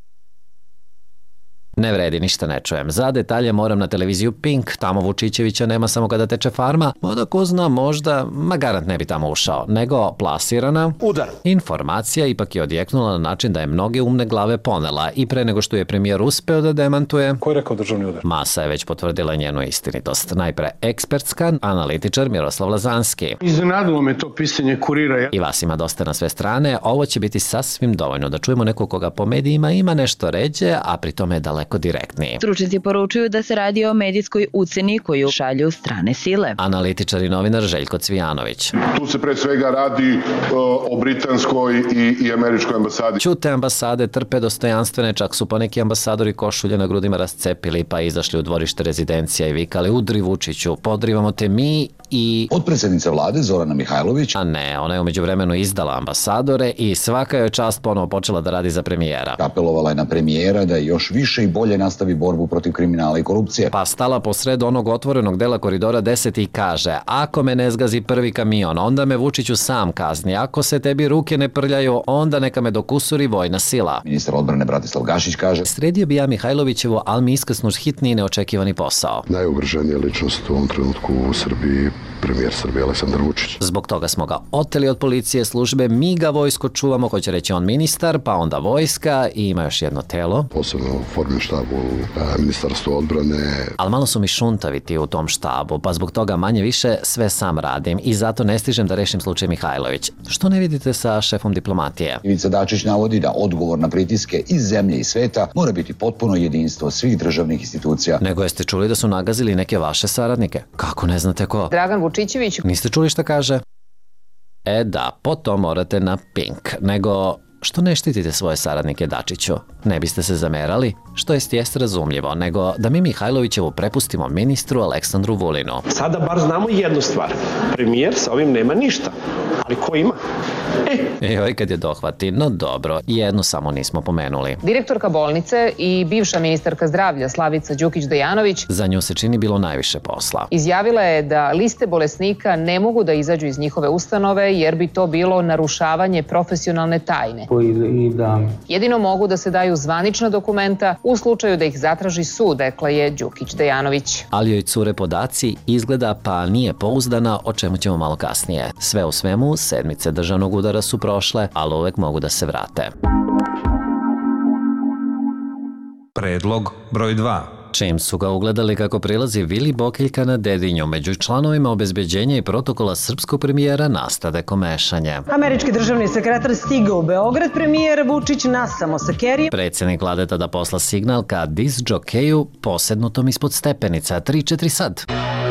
Ne vredi, ništa ne čujem. Za detalje moram na televiziju Pink, tamo Vučićevića nema samo kada teče farma, mada ko zna možda, ma garant ne bi tamo ušao, nego plasirana udar. Informacija ipak je odjeknula na način da je mnoge umne glave ponela i pre nego što je premijer uspeo da demantuje. Ko je rekao državni udar? Masa je već potvrdila njenu istinitost. Najpre ekspertska, analitičar Miroslav Lazanski. Iznenadilo me to pisanje Kurira. I vas ima dosta na sve strane, ovo će biti sasvim dovoljno da čujemo nekog koga po medijima ima nešto ređe, a pri tome je daleko direktniji. Stručnjaci poručuju da se radi o medijskoj uceni koju šalju strane sile. Analitičar i novinar Željko Cvijanović. Tu se pre svega radi o britanskoj i američkoj ambasadi. Ćute ambasade trpe dostojanstvene, čak su poneki ambasadori košulje na grudima rascepili pa izašli u dvorište rezidencija i vikali udri Vučiću, podrivamo te mi i... Potpredsjednica vlade Zorana Mihajlović. A ne, ona je umeđu vremenu izdala ambasadore i svaka joj čast ponovo počela da radi za premijera. Apelovala je na premijera da još više i bolje nastavi borbu protiv kriminala i korupcije. Pa stala posred onog otvorenog dela koridora 10 i kaže, ako me ne zgazi prvi kamion, onda me Vučiću sam kazni. Ako se tebi ruke ne prljaju, onda neka me dokusuri vojna sila. Ministar odbrane Bratislav Gašić kaže, sredio bi ja Mihajlovićevo, ali mi iskasnu hitni i neočekivani posao. Najugroženija ličnost u ovom trenutku u Srbiji, premijer Srbije Aleksandar Vučić. Zbog toga smo ga oteli od policije, službe, mi ga vojsko čuvamo, hoće reći on ministar, pa onda vojska i ima još jedno telo. Posebno formin štab u Ministarstvu odbrane. Ali malo su mi šuntaviti u tom štabu, pa zbog toga manje više sve sam radim i zato ne stižem da rešim slučaj Mihajlović. Što ne vidite sa šefom diplomatije? Ivica Dačić navodi da odgovor na pritiske iz zemlje i sveta mora biti potpuno jedinstvo svih državnih institucija. Nego jeste čuli da su nagazili neke vaše saradnike? Kako ne znate ko? Dragan Vučićević. Niste čuli šta kaže? E da, po to morate na Pink. Nego, što ne štitite svoje saradnike Dačiću? Ne biste se zamerali? Što jest razumljivo, nego da mi Mihajlovićevu prepustimo ministru Aleksandru Vulinu. Sada bar znamo jednu stvar. Premijer sa ovim nema ništa. Ali ko ima? Joj, kad je dohvati, no dobro, jednu samo nismo pomenuli. Direktorka bolnice i bivša ministarka zdravlja Slavica Đukić-Dejanović. Za nju se čini bilo najviše posla. Izjavila je da liste bolesnika ne mogu da izađu iz njihove ustanove jer bi to bilo narušavanje profesionalne tajne. Jedino mogu da se daju zvanična dokumenta u slučaju da ih zatraži sud, rekla je Đukić-Dejanović. Ali joj cure podaci izgleda pa nije pouzdana, o čemu ćemo malo kasnije. Sve u svemu, sedmice državnog udara su prošle, ali uvek mogu da se vrate. Predlog broj 2. Čim su ga ugledali kako prilazi Vili Bokeljka na Dedinju, među članovima obezbeđenja i protokola srpskog premijera nastade komešanje. Američki državni sekretar stigao u Beograd, premijer Vučić nasamo sa Kerijem. Predsjednik vlade tada posla signal ka disc-džokeju posednutom ispod stepenica 3-4 sad.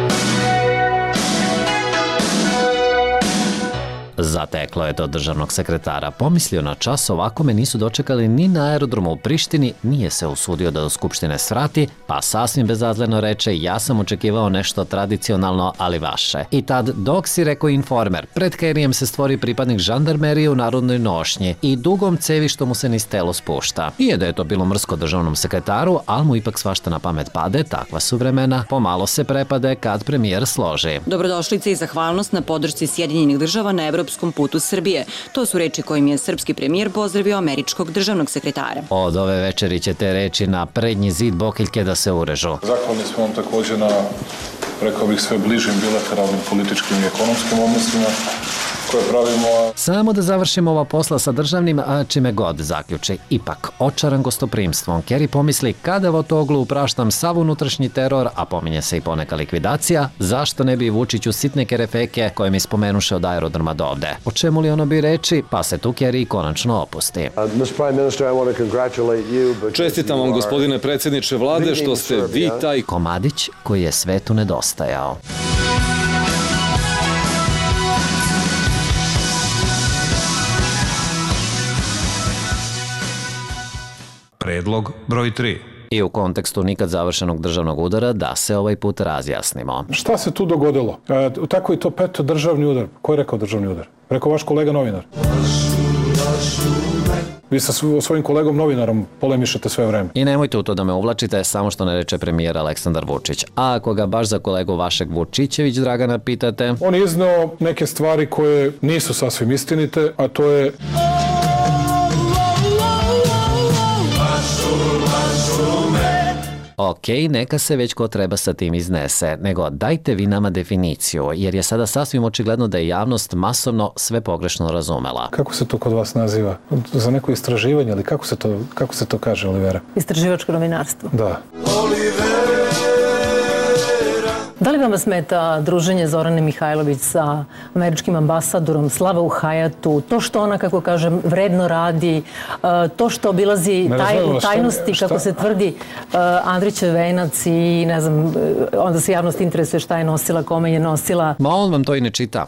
Zateklo je to državnog sekretara. Pomislio na čas, ovako me nisu dočekali ni na aerodromu u Prištini, nije se usudio da do Skupštine svrati, pa sasvim bezazleno reče, ja sam očekivao nešto tradicionalno, ali vaše. I tad, dok si rekao Informer, pred Kerijem se stvori pripadnik žandarmerije u narodnoj nošnji i dugom cevi što mu se niz telo spušta. Nije da je to bilo mrsko državnom sekretaru, ali mu ipak svašta na pamet pade, takva su vremena, pomalo se prepade kad premijer složi. Dobrodošlice i zahvalnost na podršci Sjedinjenih država na evropskom putu Srbije. To su reči kojim je srpski premijer pozdravio američkog državnog sekretara. Od ove večeri će te reči na prednji zid Bokeljke da se urežu. Zahvalni smo vam također na, rekao bih, sve bližim bilateralnim političkim i ekonomskim odnosima koje pravimo. Samo da završimo ova posla sa državnim, a čime god zaključi. Ipak, očaran gostoprimstvom, Kerry pomisli kada Votoglu upraštam sav unutrašnji teror, a pominje se i poneka likvidacija, zašto ne bi Vučiću sitne kerefeke koje mi spomenuše od aerodroma do ovde. O čemu li ono bi reči, pa se tu Kerry konačno opusti. Čestitam vam, gospodine predsjedniče vlade, što ste vi taj komadić koji je svetu nedostajao. Predlog broj 3. I u kontekstu nikad završenog državnog udara da se ovaj put razjasnimo. Šta se tu dogodilo? Tako je to peto državni udar. Ko je rekao državni udar? Rekao vaš kolega novinar. Vi sa svojim kolegom novinarom polemišete sve vreme. I nemojte u to da me uvlačite, samo što ne reče premijer Aleksandar Vučić. A ako ga baš za kolegu vašeg Vučićević Dragana pitate... On je izneo neke stvari koje nisu sasvim istinite, a to je... Ok, neka se već ko treba sa tim iznese, nego dajte vi nama definiciju, jer je sada sasvim očigledno da je javnost masovno sve pogrešno razumela. Kako se to kod vas naziva? Za neko istraživanje ili kako se to kaže, Olivera? Istraživačko novinarstvo. Da. Da li vam smeta druženje Zorane Mihajlović sa američkim ambasadorom, slava u Hayatu, to što ona, kako kažem, vredno radi, to što obilazi tajnosti, kako se tvrdi, Andrićev venac i ne znam, onda se javnost interesuje šta je nosila, kome je nosila. Ma on vam to i ne čita.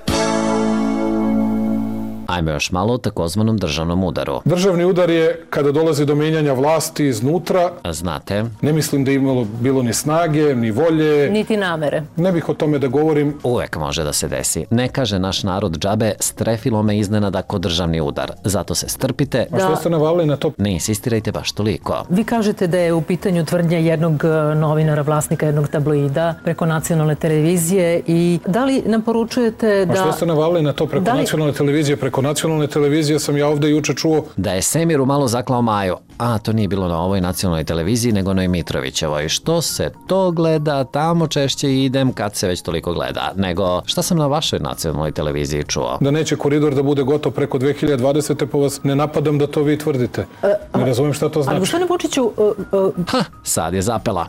Ajme još malo o takozvanom državnom udaru. Državni udar je kada dolazi do menjanja vlasti iznutra. Znate? Ne mislim da je bilo ni snage, ni volje. Niti namere. Ne bih o tome da govorim. Uvek može da se desi. Ne kaže naš narod džabe, strefilo me iznenada ko državni udar. Zato se strpite. A što ste navalili na to? Ne insistirajte baš toliko. Vi kažete da je u pitanju tvrdnja jednog novinara, vlasnika jednog tabloida preko nacionalne televizije i da li nam poručujete da... A što ste navalili na to preko nacionalne televizije? Preko nacionalne televizije sam ja ovde juče čuo da je Semiru malo zaklao Maju, a to nije bilo na ovoj nacionalnoj televiziji nego na Mitrovićevoj. Što se to gleda, tamo češće idem kad se već toliko gleda, nego šta sam na vašoj nacionalnoj televiziji čuo? Da neće koridor da bude gotov preko 2020. pa vas ne napadam da to vi tvrdite. Ne razumijem šta to znači. Ali gospodine Vučiću... Sad je zapela.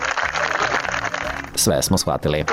Sve smo shvatili.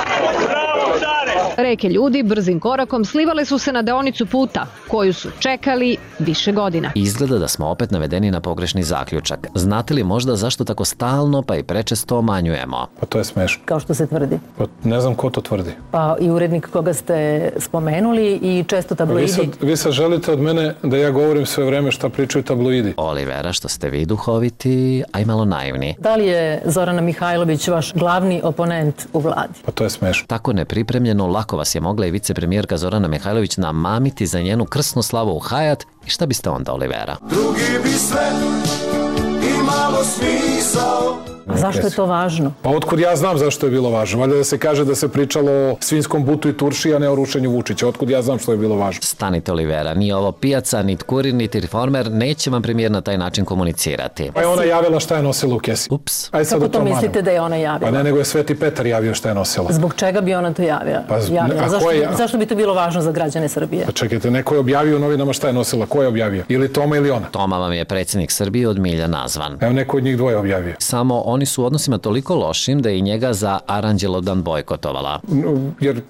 Reke ljudi brzim korakom slivale su se na deonicu puta, koju su čekali više godina. Izgleda da smo opet navedeni na pogrešni zaključak. Znate li možda zašto tako stalno pa i prečesto omanjujemo? Pa to je smešno. Kao što se tvrdi. Pa ne znam ko to tvrdi. Pa i urednik koga ste spomenuli i često tabloidi. Vi sad želite od mene da ja govorim sve vreme šta pričaju tabloidi. Olivera, što ste vi duhoviti, a i malo naivni. Da li je Zorana Mihajlović vaš glavni oponent u vladi? Pa to je smešno. Tako nepripremljeno, lako vas je mogla i vicepremijerka Zorana Mihajlović namamiti za njenu krsnu slavu u Hayat i šta biste onda, Olivera? Drugi bi sve imalo smisao. A zašto je to važno? Pa otkud ja znam zašto je bilo važno. Valjda da se kaže da se pričalo o svinjskom butu i turši, a ne o rušenju Vučića. Otkud ja znam što je bilo važno. Stanite, Olivera, ni ovo pijaca, ni kurir, niti reformer, neće vam premijer na taj način komunicirati. Pa je ona javila šta je nosila u kesi. Ups. Kako to mislite da je ona javila? Pa ne, nego je Sveti Petar javio šta je nosila. Zbog čega bi ona to javila? Zašto bi to bilo važno za građane Srbije? Pa čekajte, neko je objavio u novinama šta je nosila. Ko je objavio? Ili Toma ili ona? Toma vam je predsjednik Srbije od milja nazvan. Evo neko od njih dvoje objavio. Samo oni su u odnosima toliko lošim da je i njega za Aranđelovdan bojkotovala. Jer...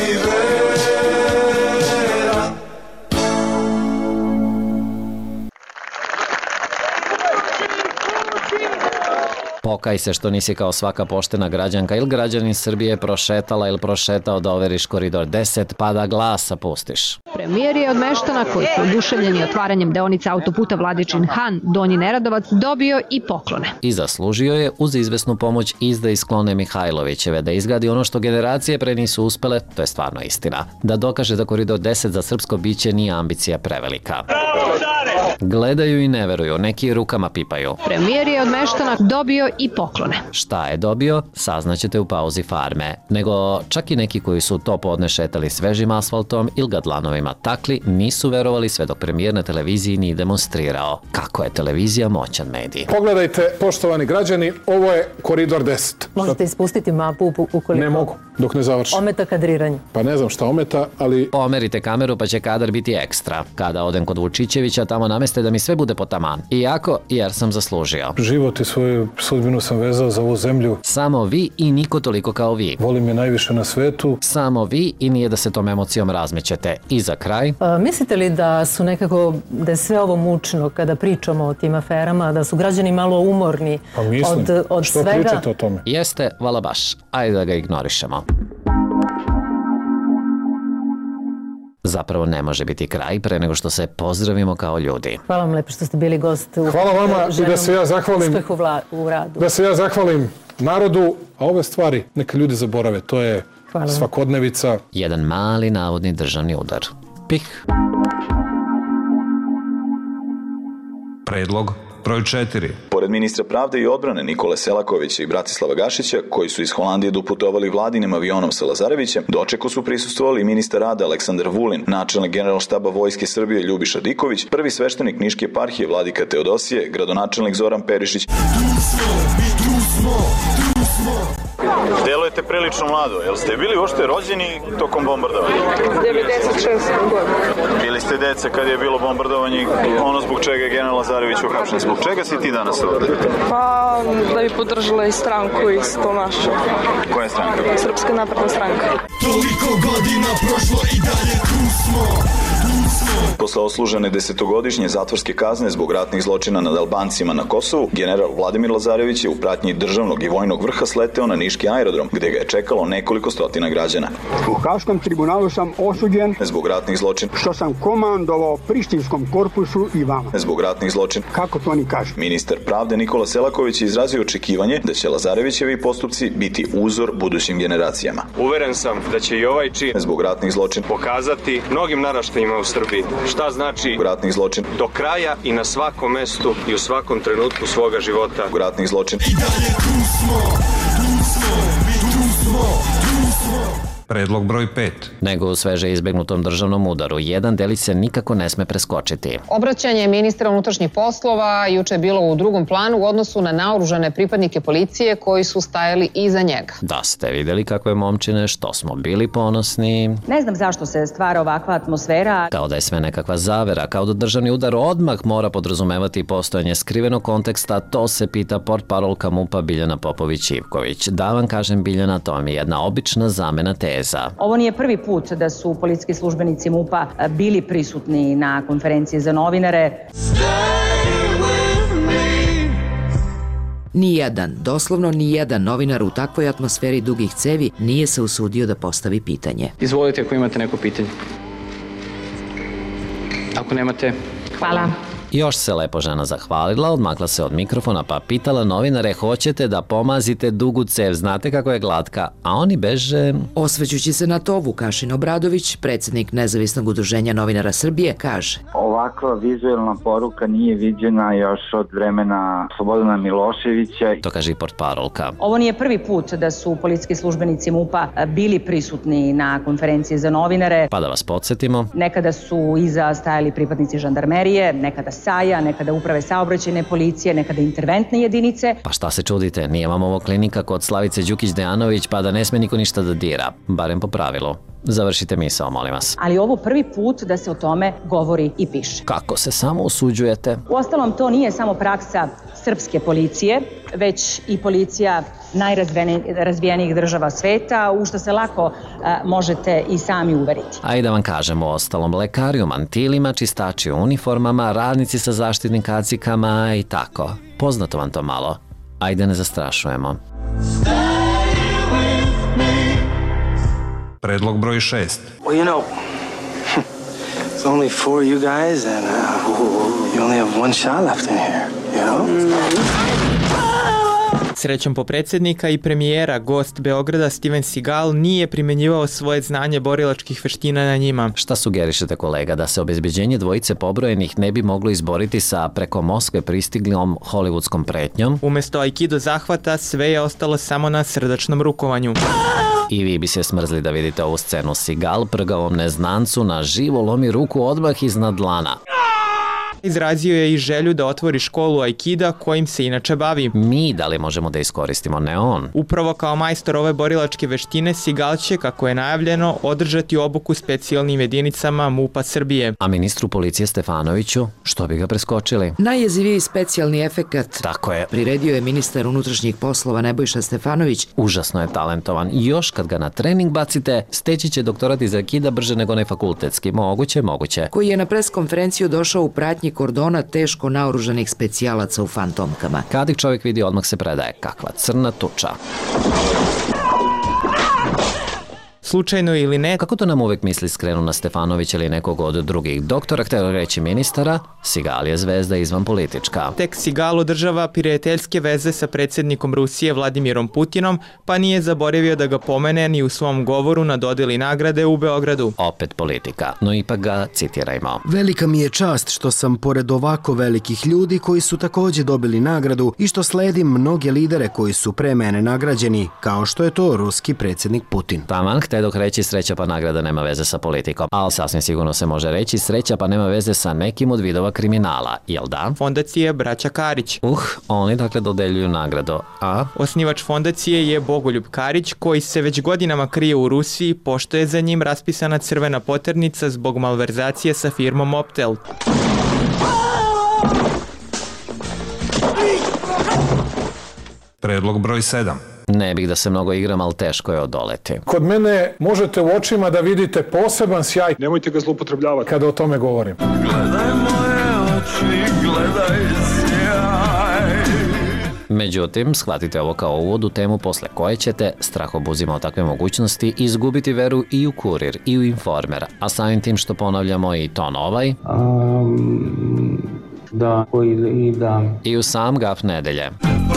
Pokaj se što nisi kao svaka poštena građanka ili građanin Srbije prošetala ili prošetao da overiš koridor 10 pa da glasa pustiš. Premijer je od meštana koji su oduševljeni otvaranjem deonice autoputa Vladičin-Han, Donji Neradovac, dobio i poklone. I zaslužio je uz izvesnu pomoć izda i sklone Mihajlovićeve da izgradi ono što generacije pre nisu uspele, to je stvarno istina. Da dokaže da koridor 10 za srpsko biće nije ambicija prevelika. Gledaju i ne veruju, neki rukama pipaju. Premijer je od meštana dobio i poklone. Šta je dobio, saznaćete u pauzi Farme. Nego čak i neki koji su to podne šetali svežim asfaltom ili ga dlanovima takli, nisu verovali sve dok premijer na televiziji nije demonstrirao kako je televizija moćan medij. Pogledajte, poštovani građani, ovo je koridor 10. Možete ispustiti mapu ukoliko... Ne mogu. dok ne završi. Ometa kadriranje. Pa ne znam šta ometa, ali... Omerite kameru pa će kadar biti ekstra. Kada odem kod Vučićevića, tamo nameste da mi sve bude po taman. Iako, jer sam zaslužio. Život i svoju sudbinu sam vezao za ovu zemlju. Samo vi i niko toliko kao vi. Volim je najviše na svetu. Samo vi i nije da se tom emocijom razmećete. I za kraj... Mislite li da su nekako, da je sve ovo mučno kada pričamo o tim aferama, da su građani malo umorni od što svega? Pričate o tome? Jeste, vala baš. Ajde da ga ignorišemo. Zapravo ne može biti kraj pre nego što se pozdravimo kao ljudi. Hvala vam lepo što ste bili gost. Hvala vama i da se ja zahvalim u radu. Da se ja zahvalim narodu, a ove stvari neka ljudi zaborave. To je svakodnevica. Jedan mali navodni državni udar. Pih. Predlog broj 4. Pored ministra pravde i odbrane Nikole Selakovića i Bratislava Gašića, koji su iz Holandije doputovali vladinim avionom sa Lazarevićem, dočeku su prisustvovali ministar rada Aleksandar Vulin, načelnik Generalštaba Vojske Srbije Ljubiša Diković, prvi sveštenik Niške eparhije Vladika Teodosije, gradonačelnik Zoran Perišić. Delujete prilično mlado. Jel ste bili uopšte rođeni tokom bombardovanja? 96. godina. Bili ste deca kad je bilo bombardovanje, ono zbog čega je general Lazarević uhapšen. Zbog čega si ti danas ovde? Pa da bi podržala i stranku isto našu. Koja je stranka? Srpska napredna stranka. Toliko godina prošlo i dalje tu smo. Posle oslužene 10-godišnje zatvorske kazne zbog ratnih zločina nad Albancima na Kosovu, general Vladimir Lazarević je u pratnji državnog i vojnog vrha sleteo na niški aerodrom, gde ga je čekalo nekoliko stotina građana. U Haškom tribunalu sam osuđen zbog ratnih zločina što sam komandovao Prištinskom korpusu i vama. Zbog ratnih zločina. Kako to oni kažu? Ministar pravde Nikola Selaković je izrazio očekivanje da će Lazarevićevi postupci biti uzor budućim generacijama. Uveren sam da će i ovaj čin zbog ratnih zločina pokazati mnogim naraštajima u Srbiji šta znači ratnih zločina do kraja i na svakom mestu i u svakom trenutku svoga života. Ratnih zločina. I dalje tu smo. Predlog broj 5. Nego u sveže izbegnutom državnom udaru, jedan delić se nikako ne sme preskočiti. Obraćanje ministra unutrašnjih poslova juče je bilo u drugom planu u odnosu na naoružane pripadnike policije koji su stajali iza njega. Da ste videli kakve momčine, što smo bili ponosni. Ne znam zašto se stvara ovakva atmosfera. Kao da je sve nekakva zavera, kao da državni udar odmah mora podrazumevati postojanje skrivenog konteksta, to se pita portparolka MUP-a Biljana Popović-Ivković. Da vam kažem, Biljana, to mi je jedna obična zamena teza. Ovo nije prvi put da su policijski službenici MUP-a bili prisutni na konferenciji za novinare. Nijedan, doslovno nijedan novinar u takvoj atmosferi dugih cevi nije se usudio da postavi pitanje. Izvolite ako imate neko pitanje. Ako nemate... Hvala. Još se lepo žena zahvalila, odmakla se od mikrofona pa pitala novinare hoćete da pomazite dugu cev, znate kako je glatka, a oni beže... Osvećući se na to, Vukašin Obradović, predsjednik Nezavisnog udruženja novinara Srbije, kaže: Ovakva vizualna poruka nije viđena još od vremena Slobodana Miloševića. To kaže i portparolka. Ovo nije prvi put da su policijski službenici MUP-a bili prisutni na konferenciji za novinare. Pa da vas podsjetimo. Nekada su iza stajali pripadnici žandarmerije, nekada SAJA, nekada uprave saobraćajne policije, nekada interventne jedinice. Pa šta se čudite, nije vam ovo klinika kod Slavice Đukić-Dejanović pa da ne sme niko ništa da dira, barem po pravilu. Završite misao, molim vas. Ali ovo prvi put da se o tome govori i piše. Kako se samo usuđujete? Uostalom, to nije samo praksa srpske policije, već i policija najrazvijenijih država sveta, u što se lako možete i sami uveriti. Ajde da vam kažemo, ostalom, lekari u mantilima, čistači u uniformama, radnici sa zaštitnim kacikama i tako. Poznato vam to malo. Ajde ne zastrašujemo. Predlog broj 6. Well, you know, it's only 4 you guys and you only have 1 shot left in here, you know? Srećom po predsjednika i premijera, gost Beograda Steven Seagal nije primenjivao svoje znanje borilačkih veština na njima. Šta sugerišete, kolega, da se obezbeđenje dvojice pobrojenih ne bi moglo izboriti sa preko Moskve pristiglom hollywoodskom pretnjom? Umesto aikido zahvata, sve je ostalo samo na srdačnom rukovanju. I vi bi se smrzli da vidite ovu scenu. Seagal prgavom neznancu na živo lomi ruku odmah iznad dlana. Izrazio je i želju da otvori školu aikida kojim se inače bavi. Mi da li možemo da iskoristimo, ne on? Upravo kao majstor ove borilačke veštine, Sigal će, kako je najavljeno, održati obuku specijalnim jedinicama MUP-a Srbije. A ministru policije Stefanoviću, što bi ga preskočili? Najjeziviji specijalni efekat. Tako je. Priredio je ministar unutrašnjih poslova Nebojša Stefanović. Užasno je talentovan. Još kad ga na trening bacite, steći će doktorat iz aikida brže nego onaj fakultetski. Moguće. Koji je na preskonferenciju došao u pratnji kordona teško naoružanih specijalaca u fantomkama. Kad ih čovjek vidi, odmah se predaje. Kakva crna tuča. Slučajno ili ne, kako to nam uvek misli skrenu na Stefanović ili nekog od drugih doktora, htjelo reći ministara, Sigal je zvezda izvan politička. Tek Sigal održava prijateljske veze sa predsjednikom Rusije Vladimirom Putinom, pa nije zaboravio da ga pomene ni u svom govoru na dodjeli nagrade u Beogradu. Opet politika, no ipak ga citirajmo. Velika mi je čast što sam pored ovako velikih ljudi koji su također dobili nagradu i što sledim mnoge lidere koji su pre mene nagrađeni, kao što je to ruski predsjednik Putin. Taman dok reći sreća pa nagrada nema veze sa politikom, ali sasvim sigurno se može reći sreća pa nema veze sa nekim od vidova kriminala, jel da? Fondacije Braća Karić. Oni dakle dodeljuju nagradu, a? Osnivač fondacije je Bogoljub Karić, koji se već godinama krije u Rusiji, pošto je za njim raspisana crvena poternica zbog malverzacije sa firmom Optel. Predlog broj 7. Ne bih da se mnogo igram, ali teško je odoleti. Kod mene možete u očima da vidite poseban sjaj. Nemojte ga zloupotrebljavati. Kada o tome govorim. Gledaj moje oči, gledaj sjaj. Međutim, shvatite ovo kao uvod u temu posle koje ćete, strah obuzima od takve mogućnosti, izgubiti veru i u Kurir i u Informer, a samim tim što ponavljamo i ton ovaj... Da, i da... I u sam gaf nedelje.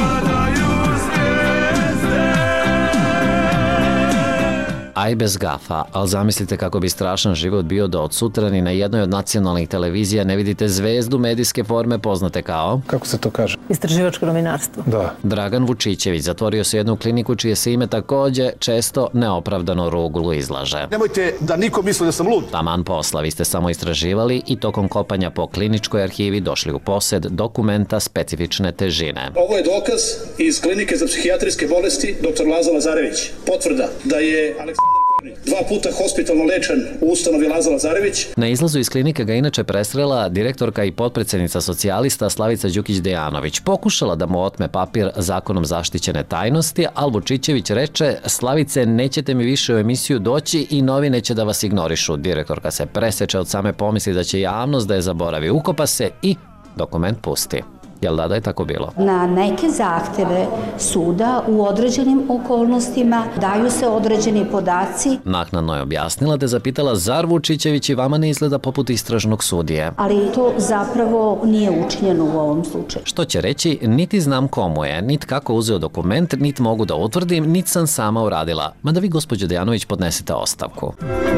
A i bez gafa, ali zamislite kako bi strašan život bio da od sutra ni na jednoj od nacionalnih televizija ne vidite zvezdu medijske forme poznate kao... Kako se to kaže? Istraživačko novinarstvo. Da. Dragan Vučićević zatvorio se jednu kliniku čije se ime takođe često neopravdano ruglu izlaže. Nemojte da niko misli da sam lud. Taman posla, vi ste samo istraživali i tokom kopanja po kliničkoj arhivi došli u posed dokumenta specifične težine. Ovo je dokaz iz klinike za psihijatrijske bolesti dr. Laza Lazarević. Potvrda da je Aleksandar Kornić 2 puta hospitalno lečen u ustanovi Laza Lazarević. Na izlazu iz klinike ga inače presrela direktorka i potpredsednica socijalista Slavica Đukić-Dejanović. Pokušala da mu otme papir zakonom zaštićene tajnosti, ali Vučićević reče: Slavice, nećete mi više u emisiju doći i novine će da vas ignorišu. Direktorka se preseče od same pomisli da će javnost da je zaboravi. Ukopa se i dokument pusti. Jel da je tako bilo? Na neke zahteve suda u određenim okolnostima daju se određeni podaci. Naknadno je objasnila te zapitala zar Vučićević i vama ne izgleda poput istražnog sudije. Ali to zapravo nije učinjeno u ovom slučaju. Što će reći, niti znam komu je, niti kako uzeo dokument, niti mogu da utvrdim, niti sam sama uradila. Mada vi, gospođo Dejanović, podnesete ostavku.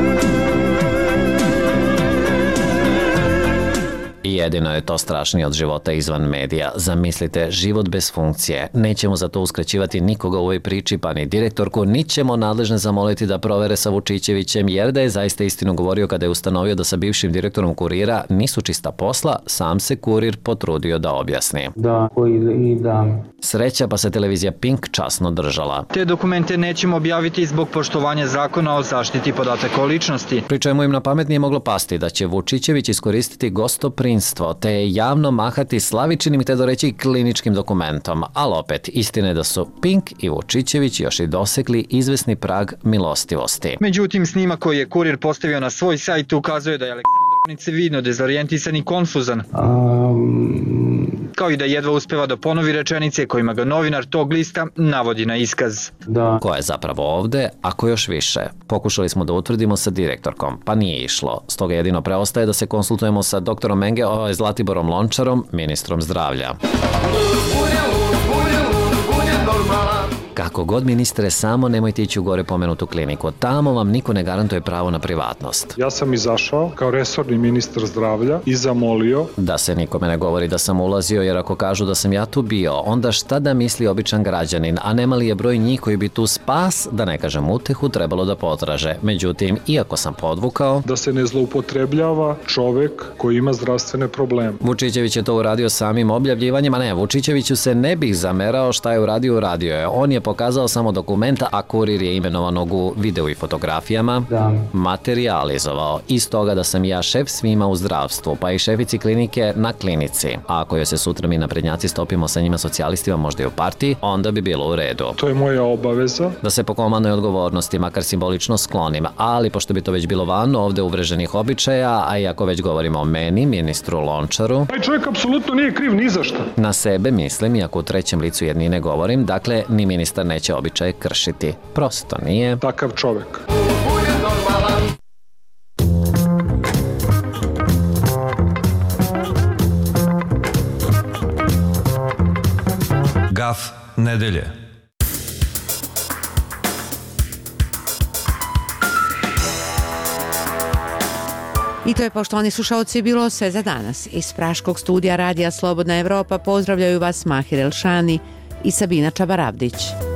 I jedino je to strašnije od života izvan medija. Zamislite, život bez funkcije. Nećemo za to uskraćivati nikoga u ovoj priči, pa ni direktorku, niti ćemo nadležne zamoliti da provere sa Vučićevićem, jer da je zaista istinu govorio kada je ustanovio da sa bivšim direktorom Kurira nisu čista posla, sam se Kurir potrudio da objasni. Da, i da... Sreća pa se televizija Pink časno držala. Te dokumente nećemo objaviti zbog poštovanja zakona o zaštiti podataka o ličnosti. Pri čemu im na pamet nije moglo pasti da će Vučićević iskoristiti gostoprinstvo te javno mahati Slavičinim te doreći kliničkim dokumentom. Ali opet, istina je da su Pink i Vučićević još i dosekli izvesni prag milostivosti. Međutim, snimak koji je Kurir postavio na svoj sajt ukazuje da je Aleksandar vidno dezorijentisan i konfuzan. Kao i da jedva uspeva da ponovi rečenice kojima ga novinar tog lista navodi na iskaz. Da. Ko je zapravo ovde, ako još više? Pokušali smo da utvrdimo sa direktorkom, pa nije išlo. Stoga jedino preostaje da se konsultujemo sa doktorom Menge, Zlatiborom Lončarom, ministrom zdravlja. Kako god, ministre, samo nemojte ići u gore pomenutu kliniku. Tamo vam niko ne garantuje pravo na privatnost. Ja sam izašao kao resorni ministar zdravlja i zamolio da se nikome ne govori da sam ulazio, jer ako kažu da sam ja tu bio, onda šta da misli običan građanin, a nema li je broj njih koji bi tu spas, da ne kažem utehu, trebalo da potraže. Međutim, iako sam podvukao da se ne zloupotrebljava čovek koji ima zdravstvene probleme. Vučićević je to uradio samim objavljivanjem, a ne, Vučićeviću se ne bih zamerao šta je uradio je. On je pokazao samo dokumenta, a Kurir je imenovanog u videu i fotografijama materijalizovao. Iz toga da sam ja šef svima u zdravstvu, pa i šefici klinike na klinici. A ako joj se sutra mi naprednjaci stopimo sa njima socijalistima, možda i u partiji, onda bi bilo u redu. To je moja obaveza. Da se po komandnoj odgovornosti, makar simbolično sklonim, ali pošto bi to već bilo van ovde uvreženih običaja, a i ako već govorimo o meni, ministru Lončaru, taj čovjek apsolutno nije kriv ni za šta. Na sebe mislim, iako u trećem licu jednine govorim, dakle, ni ministar neće običaje kršiti. Prosto nije takav čovjek. Gaf nedelje. I to je, poštovani slušalci, bilo sve za danas. Iz Praškog studija Radija Slobodna Evropa pozdravljaju vas Mahir Elšani i Sabina Čabaravdić.